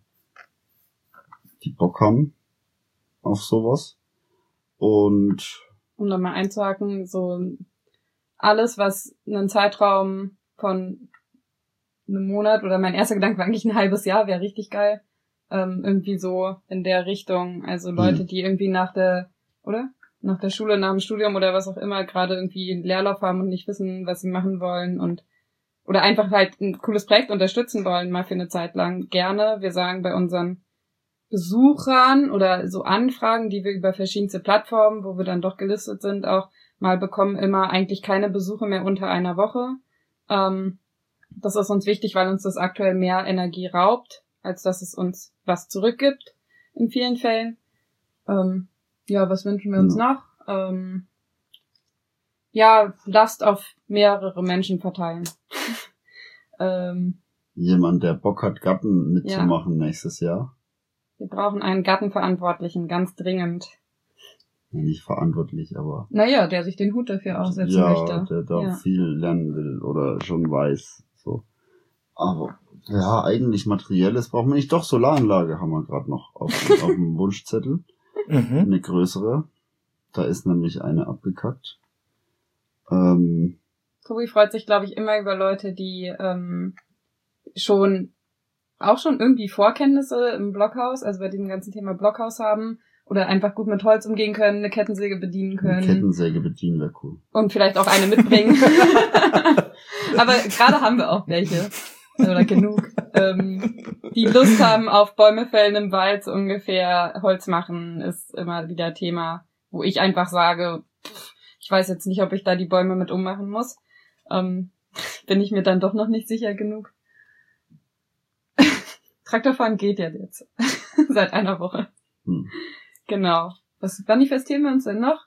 Bock haben auf sowas. Und um nochmal einzuhaken, so alles, was einen Zeitraum von einem Monat, oder mein erster Gedanke war eigentlich ein halbes Jahr, wäre richtig geil. Irgendwie so in der Richtung. Also Leute, die irgendwie nach der Schule, nach dem Studium oder was auch immer gerade irgendwie einen Leerlauf haben und nicht wissen, was sie machen wollen, oder einfach halt ein cooles Projekt unterstützen wollen, mal für eine Zeit lang. Gerne. Wir sagen bei unseren Besuchern oder so Anfragen, die wir über verschiedenste Plattformen, wo wir dann doch gelistet sind, auch mal bekommen, immer eigentlich keine Besuche mehr unter einer Woche. Das ist uns wichtig, weil uns das aktuell mehr Energie raubt, als dass es uns was zurückgibt in vielen Fällen. Was wünschen wir uns noch? Last auf mehrere Menschen verteilen. Jemand, der Bock hat, Gatten mitzumachen nächstes Jahr. Wir brauchen einen Gartenverantwortlichen, ganz dringend. Ja, nicht verantwortlich, aber... Naja, der sich den Hut dafür aufsetzen möchte. Ja, der da viel lernen will oder schon weiß. So. Aber ja, eigentlich Materielles brauchen wir nicht. Doch, Solaranlage haben wir gerade noch auf dem Wunschzettel. Eine größere. Da ist nämlich eine abgekackt. Tobi freut sich, glaube ich, immer über Leute, die schon irgendwie Vorkenntnisse im Blockhaus, also bei diesem ganzen Thema Blockhaus haben, oder einfach gut mit Holz umgehen können, eine Kettensäge bedienen können. Eine Kettensäge bedienen wäre cool. Und vielleicht auch eine mitbringen. Aber gerade haben wir auch welche. Oder genug. Die Lust haben auf Bäume fällen im Wald, so ungefähr. Holz machen ist immer wieder Thema, wo ich einfach sage, ich weiß jetzt nicht, ob ich da die Bäume mit ummachen muss. Bin ich mir dann doch noch nicht sicher genug. Traktorfahren geht ja jetzt. Seit einer Woche. Genau. Was manifestieren wir uns denn noch?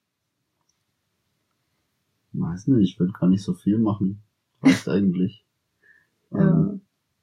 Weiß nicht, ich würde gar nicht so viel machen. Reicht eigentlich. Ja.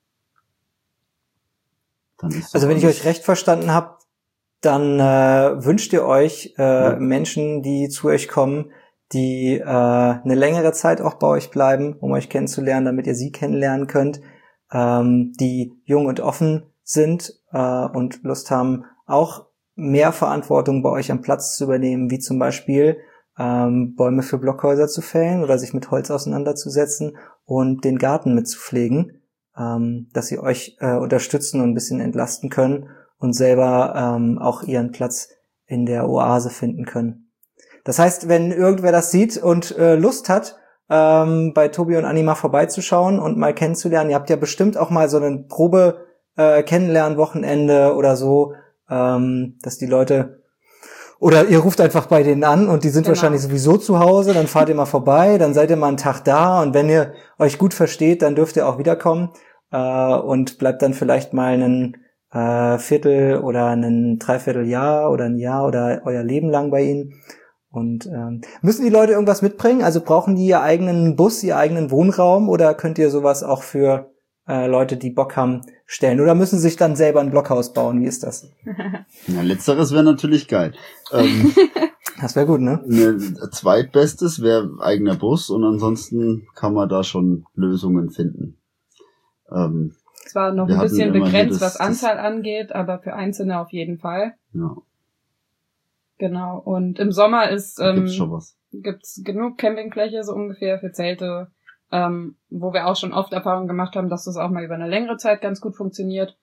Dann ist also wenn ich euch recht verstanden habe, dann wünscht ihr euch Menschen, die zu euch kommen, die eine längere Zeit auch bei euch bleiben, um euch kennenzulernen, damit ihr sie kennenlernen könnt, die jung und offen sind und Lust haben, auch mehr Verantwortung bei euch am Platz zu übernehmen, wie zum Beispiel Bäume für Blockhäuser zu fällen oder sich mit Holz auseinanderzusetzen und den Garten mitzupflegen, dass sie euch unterstützen und ein bisschen entlasten können und selber auch ihren Platz in der Oase finden können. Das heißt, wenn irgendwer das sieht und Lust hat, bei Tobi und Anni mal vorbeizuschauen und mal kennenzulernen, ihr habt ja bestimmt auch mal so ein Probe Kennenlernen-Wochenende oder so, dass die Leute, oder ihr ruft einfach bei denen an und die sind wahrscheinlich sowieso zu Hause, dann fahrt ihr mal vorbei, dann seid ihr mal einen Tag da und wenn ihr euch gut versteht, dann dürft ihr auch wiederkommen und bleibt dann vielleicht mal ein Viertel oder ein Dreivierteljahr oder ein Jahr oder euer Leben lang bei ihnen. Und müssen die Leute irgendwas mitbringen? Also brauchen die ihr eigenen Bus, ihr eigenen Wohnraum oder könnt ihr sowas auch für Leute, die Bock haben, stellen? Oder müssen sie sich dann selber ein Blockhaus bauen? Wie ist das? Ja, letzteres wäre natürlich geil. Das wäre gut, ne? Zweitbestes wäre eigener Bus und ansonsten kann man da schon Lösungen finden. Zwar noch ein bisschen begrenzt, was Anzahl angeht, aber für Einzelne auf jeden Fall. Ja. Genau. Und im Sommer gibt's schon was. Gibt's genug Campingfläche, so ungefähr, für Zelte, wo wir auch schon oft Erfahrung gemacht haben, dass das auch mal über eine längere Zeit ganz gut funktioniert.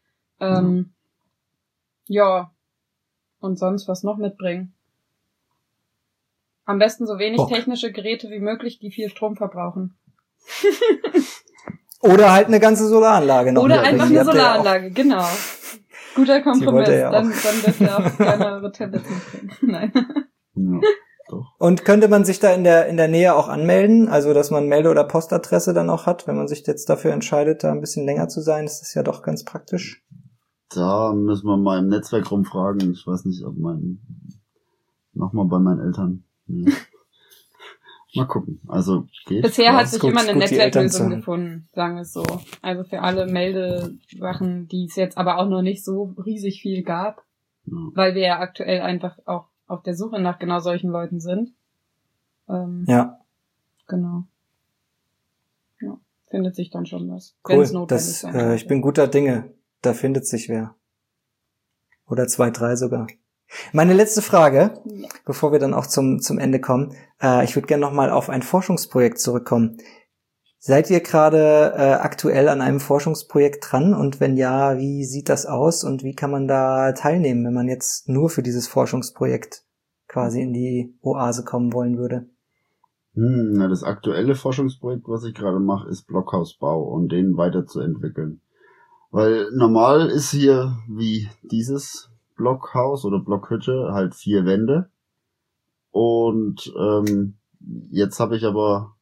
Ja. Und sonst was noch mitbringen. Am besten so wenig technische Geräte wie möglich, die viel Strom verbrauchen. Oder halt eine ganze Solaranlage noch. Oder einfach eine Solaranlage, genau. Guter Kompromiss. Dann dürft ihr auch gerne eure Tablets mitbringen. Nein. Ja, doch. Und könnte man sich da in der Nähe auch anmelden? Also, dass man Melde- oder Postadresse dann auch hat, wenn man sich jetzt dafür entscheidet, da ein bisschen länger zu sein? Das ist ja doch ganz praktisch. Da müssen wir mal im Netzwerk rumfragen. Ich weiß nicht, ob nochmal bei meinen Eltern. Nee. Mal gucken. Also geht. Bisher hat sich immer eine Netzwerklösung gefunden, sagen wir es so. Also für alle Meldesachen, die es jetzt aber auch noch nicht so riesig viel gab, weil wir ja aktuell einfach auch auf der Suche nach genau solchen Leuten sind. Ja. Genau. Ja, findet sich dann schon was. Cool. Ich bin guter Dinge. Da findet sich wer. Oder 2, 3 sogar. Meine letzte Frage, bevor wir dann auch zum Ende kommen. Ich würde gerne nochmal auf ein Forschungsprojekt zurückkommen. Seid ihr gerade aktuell an einem Forschungsprojekt dran? Und wenn ja, wie sieht das aus? Und wie kann man da teilnehmen, wenn man jetzt nur für dieses Forschungsprojekt quasi in die Oase kommen wollen würde? Das aktuelle Forschungsprojekt, was ich gerade mache, ist Blockhausbau und den weiterzuentwickeln. Weil normal ist hier wie dieses Blockhaus oder Blockhütte halt 4 Wände. Und jetzt habe ich aber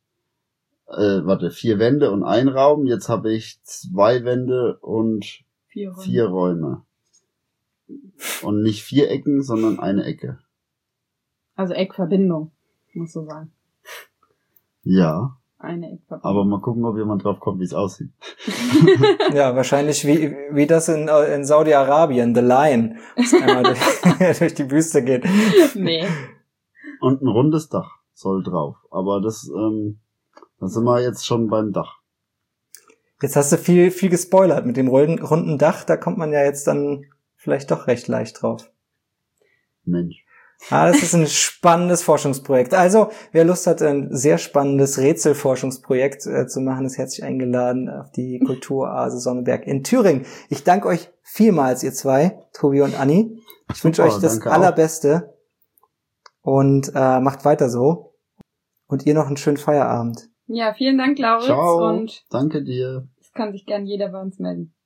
4 Wände und ein Raum. Jetzt habe ich 2 Wände und 4 Räume. Und nicht 4 Ecken, sondern eine Ecke. Also Eckverbindung, muss so sagen. Ja. Eine Eckverbindung. Aber mal gucken, ob jemand drauf kommt, wie es aussieht. Ja, wahrscheinlich wie das in Saudi-Arabien, The Line, das einmal durch die Wüste geht. Nee. Und ein rundes Dach soll drauf. Aber da sind wir jetzt schon beim Dach. Jetzt hast du viel gespoilert mit dem runden Dach. Da kommt man ja jetzt dann vielleicht doch recht leicht drauf. Mensch. Das ist ein spannendes Forschungsprojekt. Also, wer Lust hat, ein sehr spannendes Rätselforschungsprojekt zu machen, ist herzlich eingeladen auf die Kulturoase Sonneberg in Thüringen. Ich danke euch vielmals, ihr zwei, Tobi und Anni. Ich wünsche euch das Allerbeste und macht weiter so. Und ihr noch einen schönen Feierabend. Ja, vielen Dank, Lauritz. Ciao. Und danke dir. es kann sich gern jeder bei uns melden.